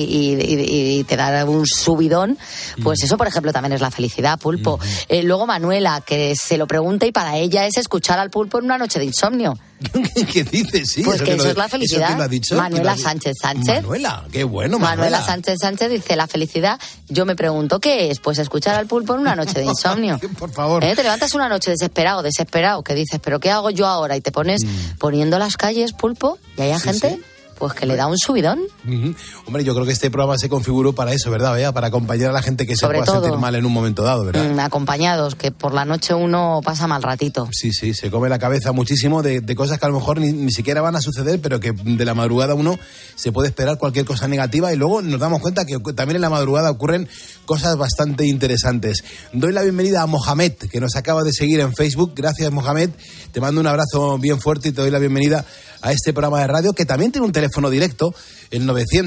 y te da un subidón, pues eso, por ejemplo, también es la felicidad, Pulpo. Luego Manuela, que se lo pregunta y para ella es escuchar al Pulpo en una noche de insomnio. ¿Qué dices? Sí, pues que eso es la felicidad. Manuela Sánchez. Manuela, qué bueno, Manuela Sánchez dice, la felicidad, yo me pregunto, ¿qué es? Pues escuchar al Pulpo en una noche de insomnio. Por favor. Te levantas una noche desesperado, que dices, ¿pero qué hago yo ahora? Y te pones poniendo las calles, Pulpo, y hay gente... Sí. Pues que le da un subidón. Hombre, yo creo que este programa se configuró para eso, ¿verdad, Bea? Para acompañar a la gente que se pueda sentir mal en un momento dado, ¿verdad? Acompañados, que por la noche uno pasa mal ratito. Sí, se come la cabeza muchísimo de cosas que a lo mejor ni siquiera van a suceder, pero que de la madrugada uno se puede esperar cualquier cosa negativa y luego nos damos cuenta que también en la madrugada ocurren cosas bastante interesantes. Doy la bienvenida a Mohamed, que nos acaba de seguir en Facebook. Gracias, Mohamed. Te mando un abrazo bien fuerte y te doy la bienvenida a este programa de radio, que también tiene un teléfono directo, el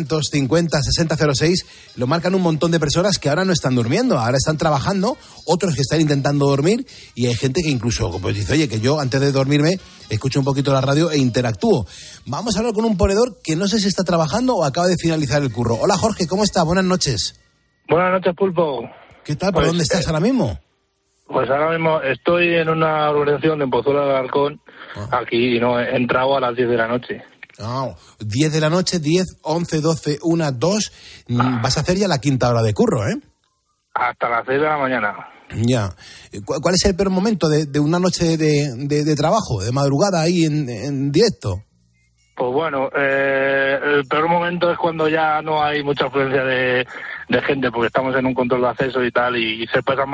950-6006. Lo marcan un montón de personas que ahora no están durmiendo, ahora están trabajando, otros que están intentando dormir, y hay gente que incluso pues dice, oye, que yo antes de dormirme escucho un poquito la radio e interactúo. Vamos a hablar con un ponedor que no sé si está trabajando o acaba de finalizar el curro. Hola, Jorge, ¿cómo está? Buenas noches. Buenas noches, Pulpo. ¿Qué tal? ¿Por dónde estás ahora mismo? Pues ahora mismo estoy en una organización de Pozuelo de Alarcón, aquí, y no he entrado a las 10 de la noche. 10 de la noche, 10, 11, 12, 1, 2. Vas a hacer ya la quinta hora de curro, ¿eh? Hasta las 6 de la mañana. Ya. ¿Cuál es el peor momento de una noche de trabajo, de madrugada ahí en directo? Pues bueno, el peor momento es cuando ya no hay mucha afluencia de gente, porque estamos en un control de acceso y tal, y se pasa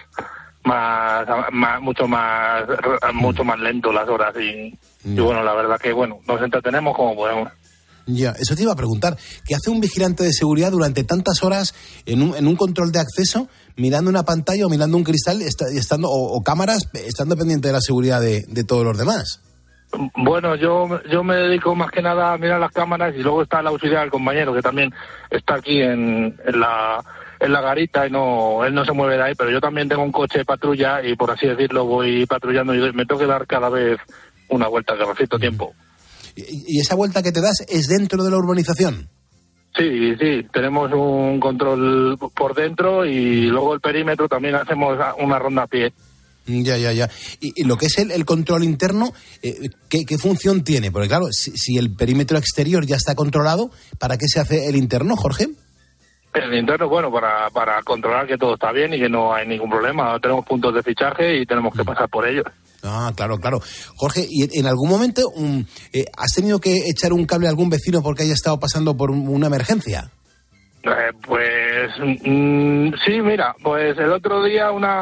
mucho más lento las horas y bueno, la verdad que bueno, nos entretenemos como podemos. Ya, eso te iba a preguntar, ¿qué hace un vigilante de seguridad durante tantas horas en un control de acceso, mirando una pantalla o mirando un cristal o cámaras, estando pendiente de la seguridad de todos los demás? Bueno, yo me dedico más que nada a mirar las cámaras, y luego está el auxiliar del compañero, que también está aquí en la garita, y él no se mueve de ahí, pero yo también tengo un coche de patrulla y, por así decirlo, voy patrullando y me tengo que dar cada vez una vuelta que necesito tiempo. ¿Y esa vuelta que te das es dentro de la urbanización? Sí, tenemos un control por dentro y luego el perímetro también hacemos una ronda a pie. Ya. Y lo que es el control interno, ¿qué función tiene? Porque claro, si el perímetro exterior ya está controlado, ¿para qué se hace el interno, Jorge? El interno, bueno, para controlar que todo está bien y que no hay ningún problema. Tenemos puntos de fichaje y tenemos que pasar por ellos. Claro. Jorge, ¿y en algún momento has tenido que echar un cable a algún vecino porque haya estado pasando por una emergencia? Sí, mira, pues el otro día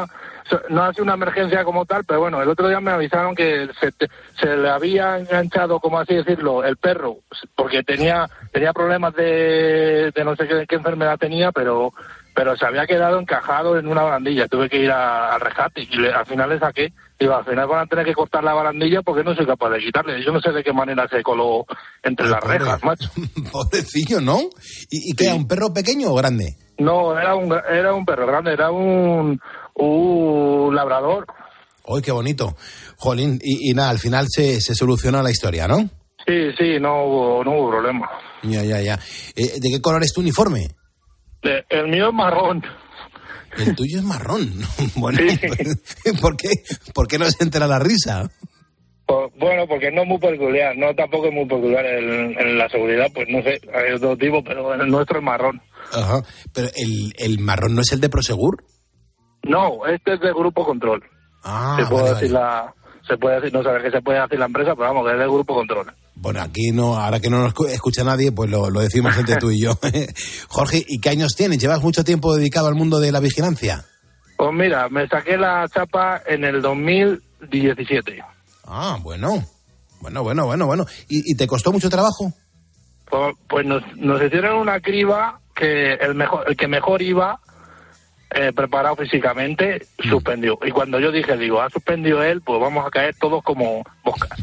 no ha sido una emergencia como tal, pero bueno, el otro día me avisaron que se le había enganchado, como así decirlo, el perro, porque tenía problemas de no sé qué enfermedad tenía, pero se había quedado encajado en una barandilla. Tuve que ir al rescate y al final le saqué. Digo, al final van a tener que cortar la barandilla porque no soy capaz de quitarle. Yo no sé de qué manera se coló entre las rejas, macho. Pobrecillo, ¿no? ¿Y qué, era un perro pequeño o grande? No, era un perro grande, era un labrador. ¡Ay, qué bonito! Jolín, y nada, al final se solucionó la historia, ¿no? Sí, no hubo problema. Ya. ¿De qué color es tu uniforme? El mío es marrón. El tuyo es marrón. Bueno, sí. ¿Por qué no se entera la risa? Bueno, porque no es muy peculiar, no tampoco es muy peculiar en la seguridad, pues no sé, hay otro tipo, pero el nuestro es marrón. Ajá, pero el marrón no es el de Prosegur. No, este es de Grupo Control. Ah, se puede vale. decir no saber qué se puede hacer la empresa, pero vamos, que es de Grupo Control. Bueno, aquí no, ahora que no nos escucha nadie, pues lo decimos entre tú y yo. Jorge, ¿y qué años tienes? ¿Llevas mucho tiempo dedicado al mundo de la vigilancia? Pues mira, me saqué la chapa en el 2017. Ah, bueno. ¿Y te costó mucho trabajo? Pues nos hicieron una criba que el que mejor iba preparado físicamente suspendió. Y cuando yo dije, ha suspendido él, pues vamos a caer todos como moscas.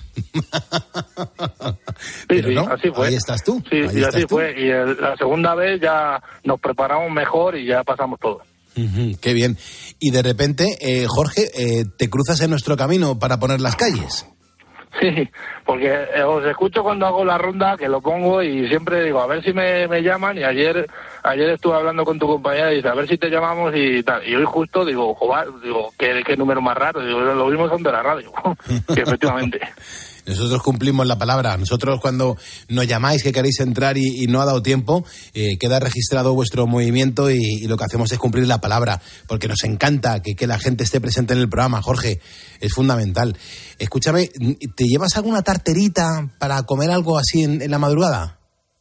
Pero sí, no, así fue. Ahí estás tú. Sí, ahí y estás así tú. fue. Y la segunda vez ya nos preparamos mejor y ya pasamos todo. Qué bien. Y de repente, Jorge, te cruzas en nuestro camino para poner las calles. Sí, porque os escucho cuando hago la ronda, que lo pongo y siempre digo, a ver si me llaman, y ayer estuve hablando con tu compañera y dice, a ver si te llamamos y tal. Y hoy justo digo, joder, qué número más raro, lo mismo son de la radio. Que efectivamente. Nosotros cumplimos la palabra. Nosotros cuando nos llamáis que queréis entrar y no ha dado tiempo, queda registrado vuestro movimiento y lo que hacemos es cumplir la palabra, porque nos encanta que la gente esté presente en el programa, Jorge. Es fundamental. Escúchame, ¿te llevas alguna tarterita para comer algo así en la madrugada?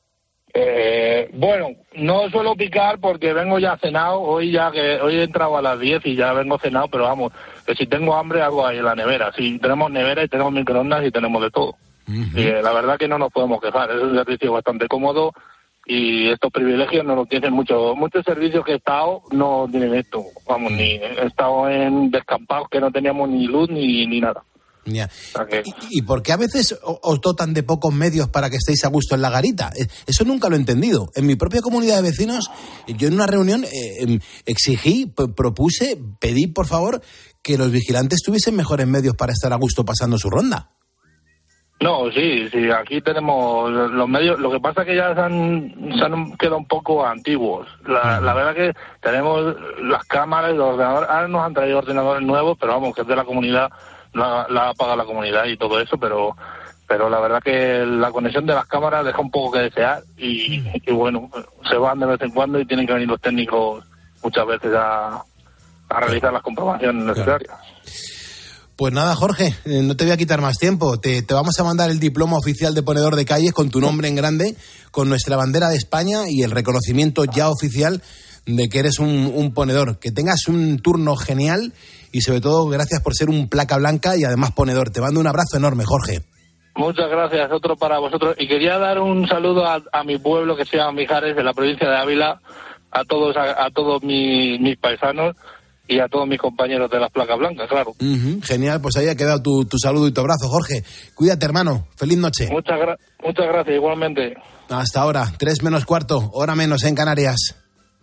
Bueno, no suelo picar porque vengo ya cenado. Hoy he entrado a las 10 y ya vengo cenado, pero vamos, que si tengo hambre hago ahí en la nevera. Sí, tenemos nevera y tenemos microondas y tenemos de todo. Uh-huh. Y la verdad que no nos podemos quejar. Es un servicio bastante cómodo y estos privilegios no lo tienen muchos servicios que he estado no tienen esto. Vamos, ni he estado en descampados que no teníamos ni luz ni nada. Ya. ¿Y por qué a veces os dotan de pocos medios para que estéis a gusto en la garita? Eso nunca lo he entendido. En mi propia comunidad de vecinos, yo en una reunión exigí, propuse, pedí por favor que los vigilantes tuviesen mejores medios para estar a gusto pasando su ronda. No, sí, aquí tenemos los medios. Lo que pasa es que ya se han quedado un poco antiguos. La verdad que tenemos las cámaras, los ordenadores. Ahora nos han traído ordenadores nuevos, pero vamos, que es de la comunidad. La ha pagado la comunidad y todo eso, pero la verdad que la conexión de las cámaras deja un poco que desear y bueno, se van de vez en cuando y tienen que venir los técnicos muchas veces a realizar las comprobaciones necesarias. Pues nada, Jorge, no te voy a quitar más tiempo. Te vamos a mandar el diploma oficial de ponedor de calles con tu nombre en grande, con nuestra bandera de España y el reconocimiento ya oficial de que eres un ponedor. Que tengas un turno genial y sobre todo gracias por ser un placa blanca y además ponedor. Te mando un abrazo enorme, Jorge. Muchas gracias, otro para vosotros. Y quería dar un saludo a mi pueblo que se llama Mijares, de la provincia de Ávila, a todos mis paisanos y a todos mis compañeros de las placas blancas, claro. Genial, pues ahí ha quedado tu saludo y tu abrazo, Jorge. Cuídate, hermano. Feliz noche. Muchas gracias, igualmente. Hasta ahora, 3:45, hora menos en Canarias.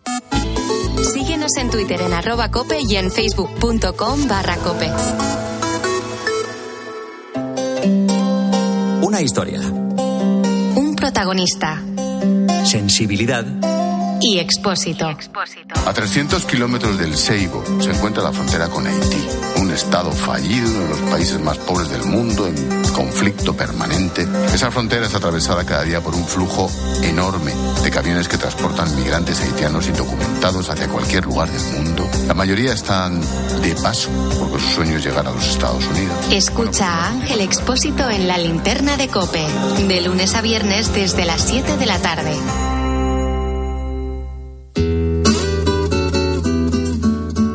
Síguenos en Twitter en @cope y en facebook.com/cope. Una historia. Un protagonista. Sensibilidad. Y Expósito. A 300 kilómetros del Seibo se encuentra la frontera con Haití, un estado fallido, uno de los países más pobres del mundo, en conflicto permanente. Esa frontera es atravesada cada día por un flujo enorme de camiones que transportan migrantes haitianos indocumentados hacia cualquier lugar del mundo. La mayoría están de paso, porque su sueño es llegar a los Estados Unidos. Escucha a Ángel Expósito en La Linterna de COPE, de lunes a viernes desde las 7 de la tarde.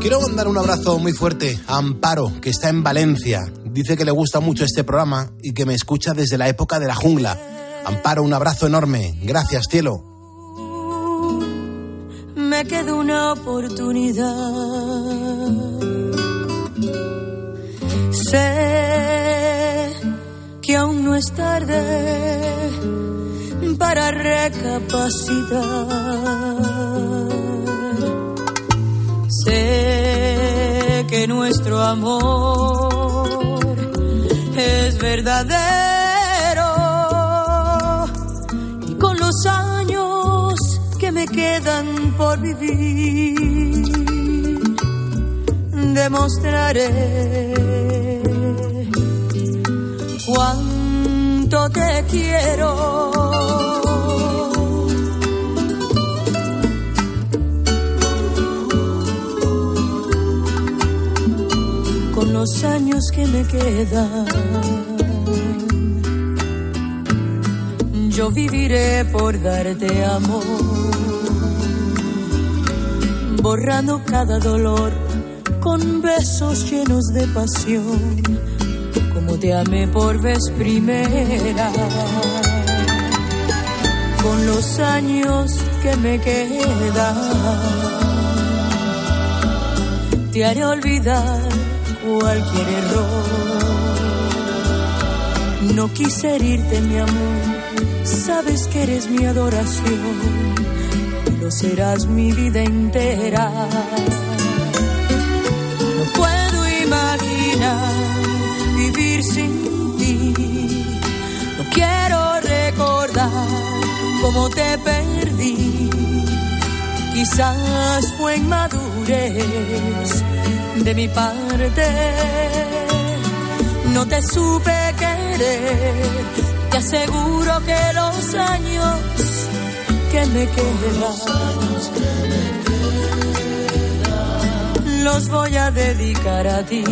Quiero mandar un abrazo muy fuerte a Amparo, que está en Valencia. Dice que le gusta mucho este programa y que me escucha desde la época de la jungla. Amparo, un abrazo enorme. Gracias, cielo. Me queda una oportunidad. Sé que aún no es tarde para recapacitar. Sé que nuestro amor es verdadero y con los años que me quedan por vivir demostraré cuánto te quiero. Con los años que me quedan, yo viviré por darte amor, borrando cada dolor con besos llenos de pasión, como te amé por vez primera. Con los años que me quedan, te haré olvidar cualquier error. No quise herirte, mi amor, sabes que eres mi adoración y lo serás mi vida entera. No puedo imaginar vivir sin ti, no quiero recordar cómo te perdí. Quizás fue inmadurez de mi parte, no te supe querer. Te aseguro que los años que me quedan los voy a dedicar a ti,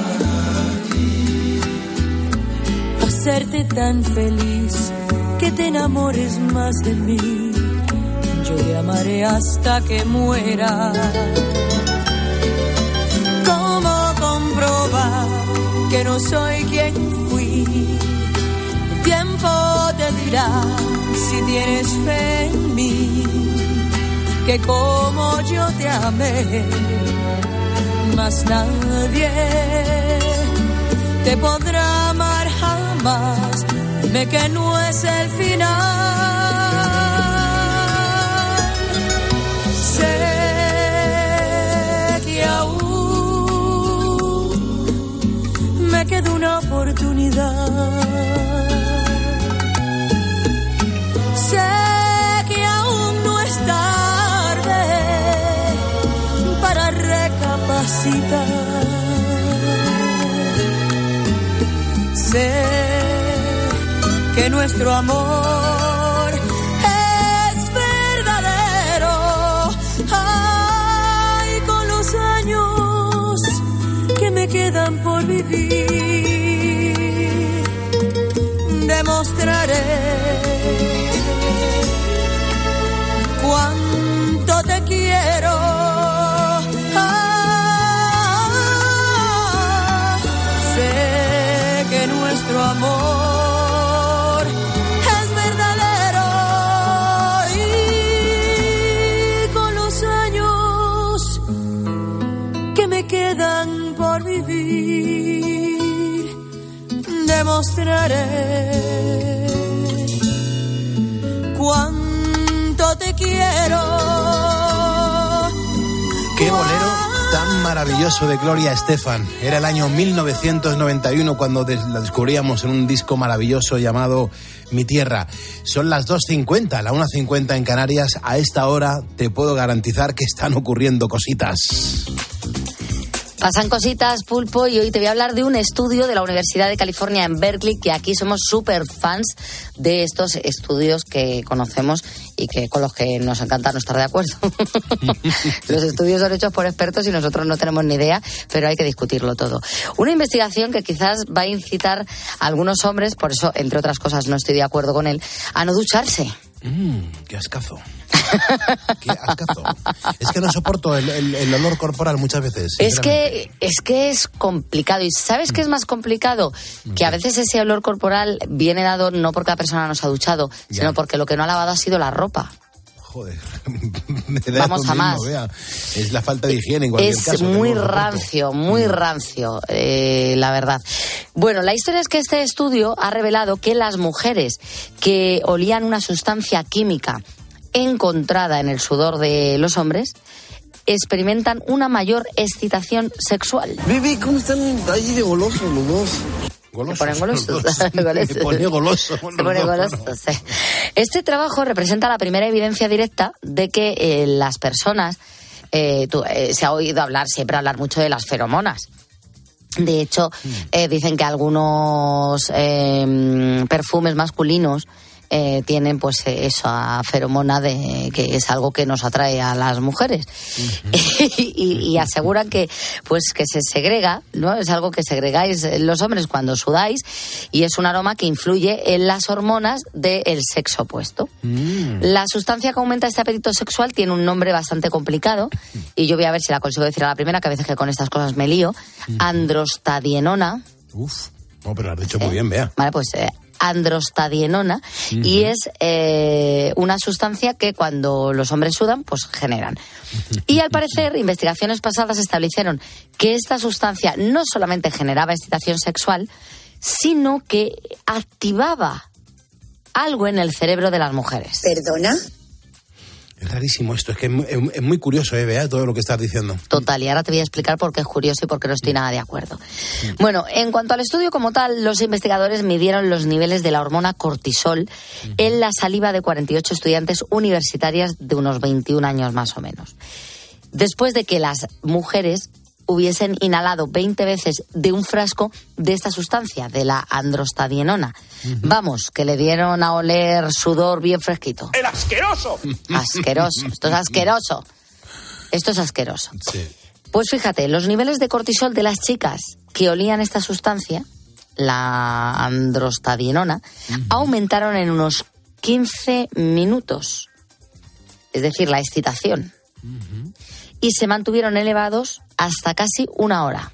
a hacerte tan feliz que te enamores más de mí. Yo te amaré hasta que muera. Comprobar que no soy quien fui. El tiempo te dirá si tienes fe en mí, que como yo te amé, más nadie te podrá amar jamás. Dime que no es el final. Sé que aún me queda una oportunidad. Sé que aún no es tarde para recapacitar. Sé que nuestro amor es verdadero. Ay, con los años que me quedan por vivir demostraré cuánto te quiero. Sé que nuestro amor es verdadero y con los años que me quedan por vivir demostraré cuánto te quiero. ¡Qué bolero tan maravilloso de Gloria Estefan! Era el año 1991 cuando la descubríamos en un disco maravilloso llamado Mi Tierra. Son las 2:50, la 1:50 en Canarias. A esta hora te puedo garantizar que están ocurriendo cositas. Pasan cositas, Pulpo, y hoy te voy a hablar de un estudio de la Universidad de California en Berkeley, que aquí somos súper fans de estos estudios que conocemos y que con los que nos encanta no estar de acuerdo. Los estudios son hechos por expertos y nosotros no tenemos ni idea, pero hay que discutirlo todo. Una investigación que quizás va a incitar a algunos hombres, por eso, entre otras cosas, no estoy de acuerdo con él, a no ducharse. ¡Qué ascazo! Qué ascazo. Es que no soporto el olor corporal muchas veces. Es que es complicado. ¿Y sabes qué es más complicado? Que a veces ese olor corporal viene dado no porque la persona no se ha duchado, sino porque lo que no ha lavado ha sido la ropa. Joder, vamos a más. Es la falta de higiene en cualquier caso. Es muy rancio, la verdad. Bueno, la historia es que este estudio ha revelado que las mujeres que olían una sustancia química encontrada en el sudor de los hombres experimentan una mayor excitación sexual. Bebé, ¿cómo están ahí de golosos los dos? Se ponen golosos. Se pone goloso. Sí. Este trabajo representa la primera evidencia directa de que las personas, se ha oído siempre hablar mucho de las feromonas. De hecho, dicen que algunos perfumes masculinos tienen pues esa feromona que es algo que nos atrae a las mujeres. y aseguran que se segrega, ¿no? Es algo que segregáis los hombres cuando sudáis y es un aroma que influye en las hormonas del sexo opuesto. La sustancia que aumenta este apetito sexual tiene un nombre bastante complicado y yo voy a ver si la consigo decir a la primera, que a veces que con estas cosas me lío. Androstadienona. No, pero lo has dicho muy bien, Bea. Vale, pues androstadienona, y es una sustancia que cuando los hombres sudan, pues generan. Y al parecer, investigaciones pasadas establecieron que esta sustancia no solamente generaba excitación sexual, sino que activaba algo en el cerebro de las mujeres. ¿Perdona? Es rarísimo esto, es que es muy curioso, Bea, todo lo que estás diciendo. Total, y ahora te voy a explicar por qué es curioso y por qué no estoy nada de acuerdo. Bueno, en cuanto al estudio como tal, los investigadores midieron los niveles de la hormona cortisol en la saliva de 48 estudiantes universitarias de unos 21 años más o menos. Después de que las mujeres hubiesen inhalado 20 veces de un frasco de esta sustancia, de la androstadienona. Vamos, que le dieron a oler sudor bien fresquito. ¡El asqueroso! Asqueroso, esto es asqueroso. Esto es asqueroso. Sí. Pues fíjate, los niveles de cortisol de las chicas que olían esta sustancia, la androstadienona, aumentaron en unos 15 minutos. Es decir, la excitación. Y se mantuvieron elevados hasta casi una hora.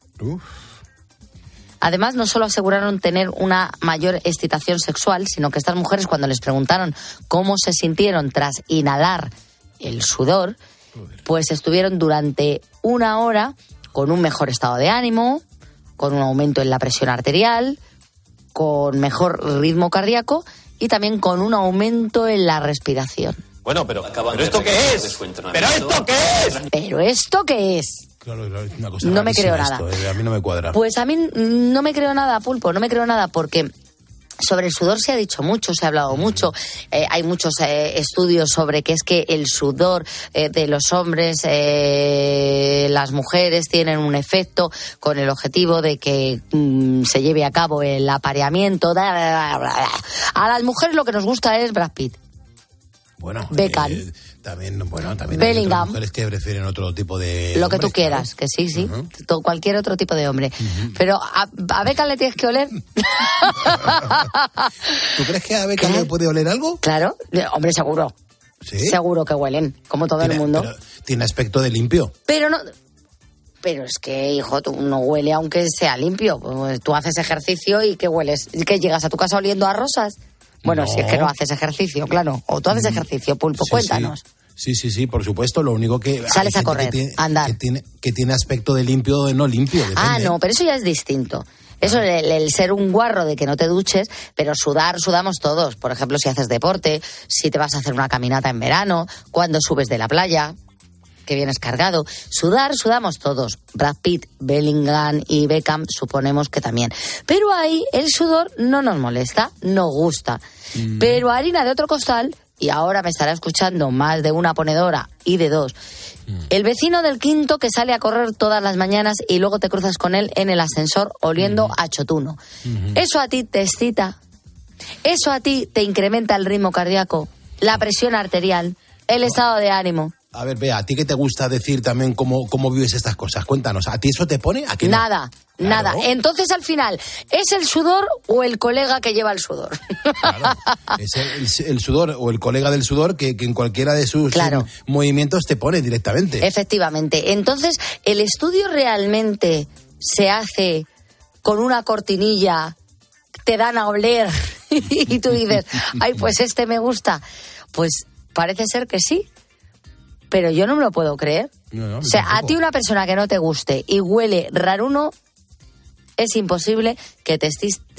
Además, no solo aseguraron tener una mayor excitación sexual, sino que estas mujeres, cuando les preguntaron cómo se sintieron tras inhalar el sudor, pues estuvieron durante una hora con un mejor estado de ánimo, con un aumento en la presión arterial, con mejor ritmo cardíaco y también con un aumento en la respiración. Bueno, pero ¿esto qué es? ¿Pero esto qué es? ¿Pero esto qué es? Claro, es una cosa no me creo nada. Esto, a mí no me cuadra. Pues a mí no me creo nada, Pulpo, no me creo nada porque sobre el sudor se ha dicho mucho, se ha hablado mucho. Hay muchos estudios sobre que es que el sudor de los hombres, las mujeres tienen un efecto con el objetivo de que se lleve a cabo el apareamiento. A las mujeres lo que nos gusta es Brad Pitt. Bueno, Beckham. También hay Bellingham. otras mujeres que prefieren otro tipo de lo que tú hombres, quieras, claro. que sí, cualquier otro tipo de hombre. Pero a Beckham le tienes que oler. ¿Tú crees que a Beckham le puede oler algo? Claro, hombre, seguro. ¿Sí? Seguro que huelen, como todo el mundo. Pero tiene aspecto de limpio. Pero no. Pero es que, hijo, tú no huele aunque sea limpio. Pues tú haces ejercicio y ¿qué hueles? ¿Que llegas a tu casa oliendo a rosas? Bueno, No. si es que no haces ejercicio, claro. O tú haces ejercicio, Pulpo, Sí, cuéntanos. Sí, por supuesto. Lo único que... Sales hay a correr, gente andar. Que tiene aspecto de limpio o de no limpio. Depende. Ah, no, pero eso ya es distinto. Eso, el ser un guarro de que no te duches, pero sudamos todos. Por ejemplo, si haces deporte, si te vas a hacer una caminata en verano, cuando subes de la playa, que vienes cargado. Sudamos todos. Brad Pitt, Bellingham y Beckham suponemos que también. Pero ahí el sudor no nos molesta, nos gusta. Pero harina de otro costal, y ahora me estará escuchando más de una ponedora y de dos, el vecino del quinto que sale a correr todas las mañanas y luego te cruzas con él en el ascensor oliendo a chotuno. Eso a ti te excita. Eso a ti te incrementa el ritmo cardíaco, la presión arterial, el estado de ánimo. A ver, Bea, ¿a ti qué te gusta decir también cómo vives estas cosas? Cuéntanos, ¿a ti eso te pone? ¿A qué no? Nada. Claro. Nada. Entonces, al final, ¿es el sudor o el colega que lleva el sudor? Claro. Es el sudor o el colega del sudor que en cualquiera de sus movimientos te pone directamente. Efectivamente. Entonces, ¿el estudio realmente se hace con una cortinilla, te dan a oler y tú dices, ay, pues este me gusta? Pues parece ser que sí, pero yo no me lo puedo creer. No, o sea, tampoco. A ti una persona que no te guste y huele raruno, es imposible que te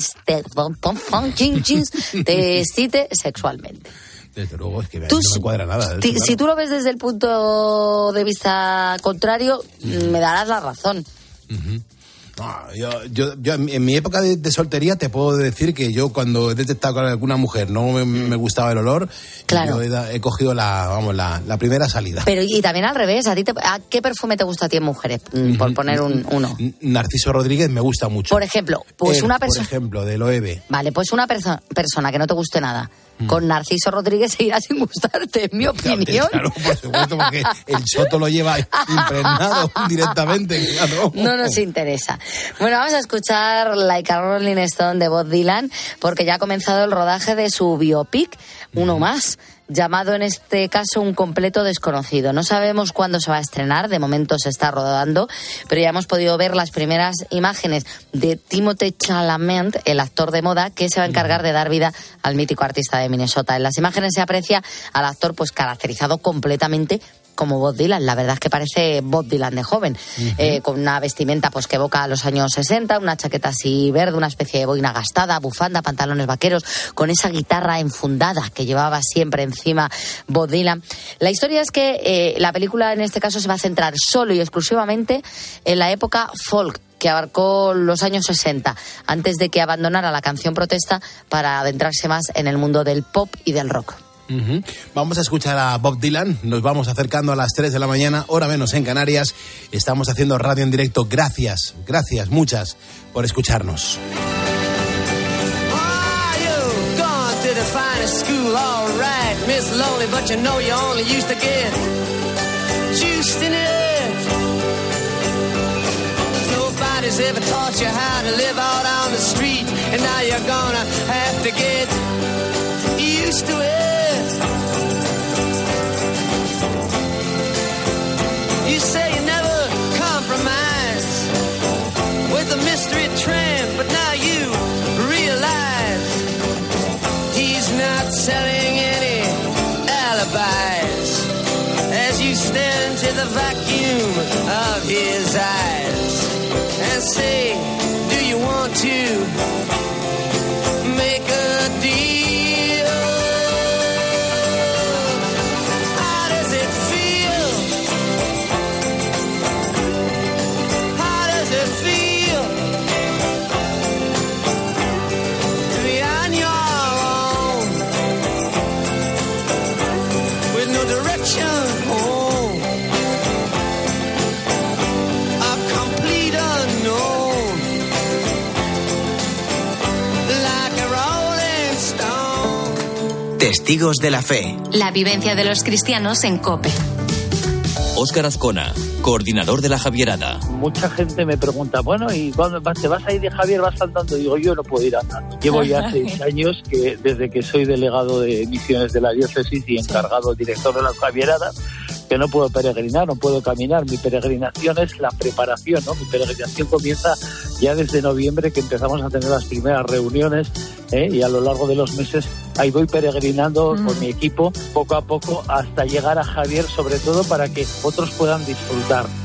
excite sexualmente. Desde luego, es que no me cuadra nada. Si tú lo ves desde el punto de vista contrario, me darás la razón. Uh-huh. Yo en mi época de soltería te puedo decir que yo cuando he detectado con alguna mujer no me gustaba el olor, claro. Yo he cogido la primera salida. Pero y también al revés, ¿a qué perfume te gusta a ti en mujeres? Por poner uno. Narciso Rodríguez me gusta mucho. Por ejemplo, pues una persona... Por ejemplo, de Loewe. Vale, pues una persona que no te guste nada, con Narciso Rodríguez seguirá sin gustarte, en mi opinión. Claro, por supuesto, porque el Soto lo lleva impregnado directamente. Claro. No nos interesa. Bueno, vamos a escuchar Like a Rolling Stone de Bob Dylan, porque ya ha comenzado el rodaje de su biopic, uno más, llamado en este caso Un completo desconocido. No sabemos cuándo se va a estrenar, de momento se está rodando, pero ya hemos podido ver las primeras imágenes de Timothée Chalamet, el actor de moda, que se va a encargar de dar vida al mítico artista de Minnesota. En las imágenes se aprecia al actor pues caracterizado completamente como Bob Dylan. La verdad es que parece Bob Dylan de joven, con una vestimenta pues que evoca a los años 60, una chaqueta así verde, una especie de boina gastada, bufanda, pantalones vaqueros, con esa guitarra enfundada que llevaba siempre encima Bob Dylan. La historia es que la película en este caso se va a centrar solo y exclusivamente en la época folk, que abarcó los años 60, antes de que abandonara la canción protesta para adentrarse más en el mundo del pop y del rock. Uh-huh. Vamos a escuchar a Bob Dylan. Nos vamos acercando a las 3 de la mañana, hora menos en Canarias. Estamos haciendo radio en directo. Gracias, muchas por escucharnos. Nobody's ever taught you how to live out on the street, and now you're gonna have to get used to it. You say you never compromise with a mystery tramp, but now you realize he's not selling any alibis as you stare into the vacuum of his eyes and say, do you want to make a deal? Testigos de la fe. La vivencia de los cristianos en COPE. Óscar Azcona, coordinador de la Javierada. Mucha gente me pregunta, bueno, ¿y cuándo te vas a ir de Javier? ¿Vas andando? Digo, yo no puedo ir andando. Llevo ya 6 años desde que soy delegado de misiones de la diócesis y encargado director de la Javierada, que no puedo peregrinar, no puedo caminar. Mi peregrinación es la preparación, ¿no? Mi peregrinación comienza ya desde noviembre, que empezamos a tener las primeras reuniones, y a lo largo de los meses ahí voy peregrinando con mi equipo poco a poco hasta llegar a Javier, sobre todo para que otros puedan disfrutar.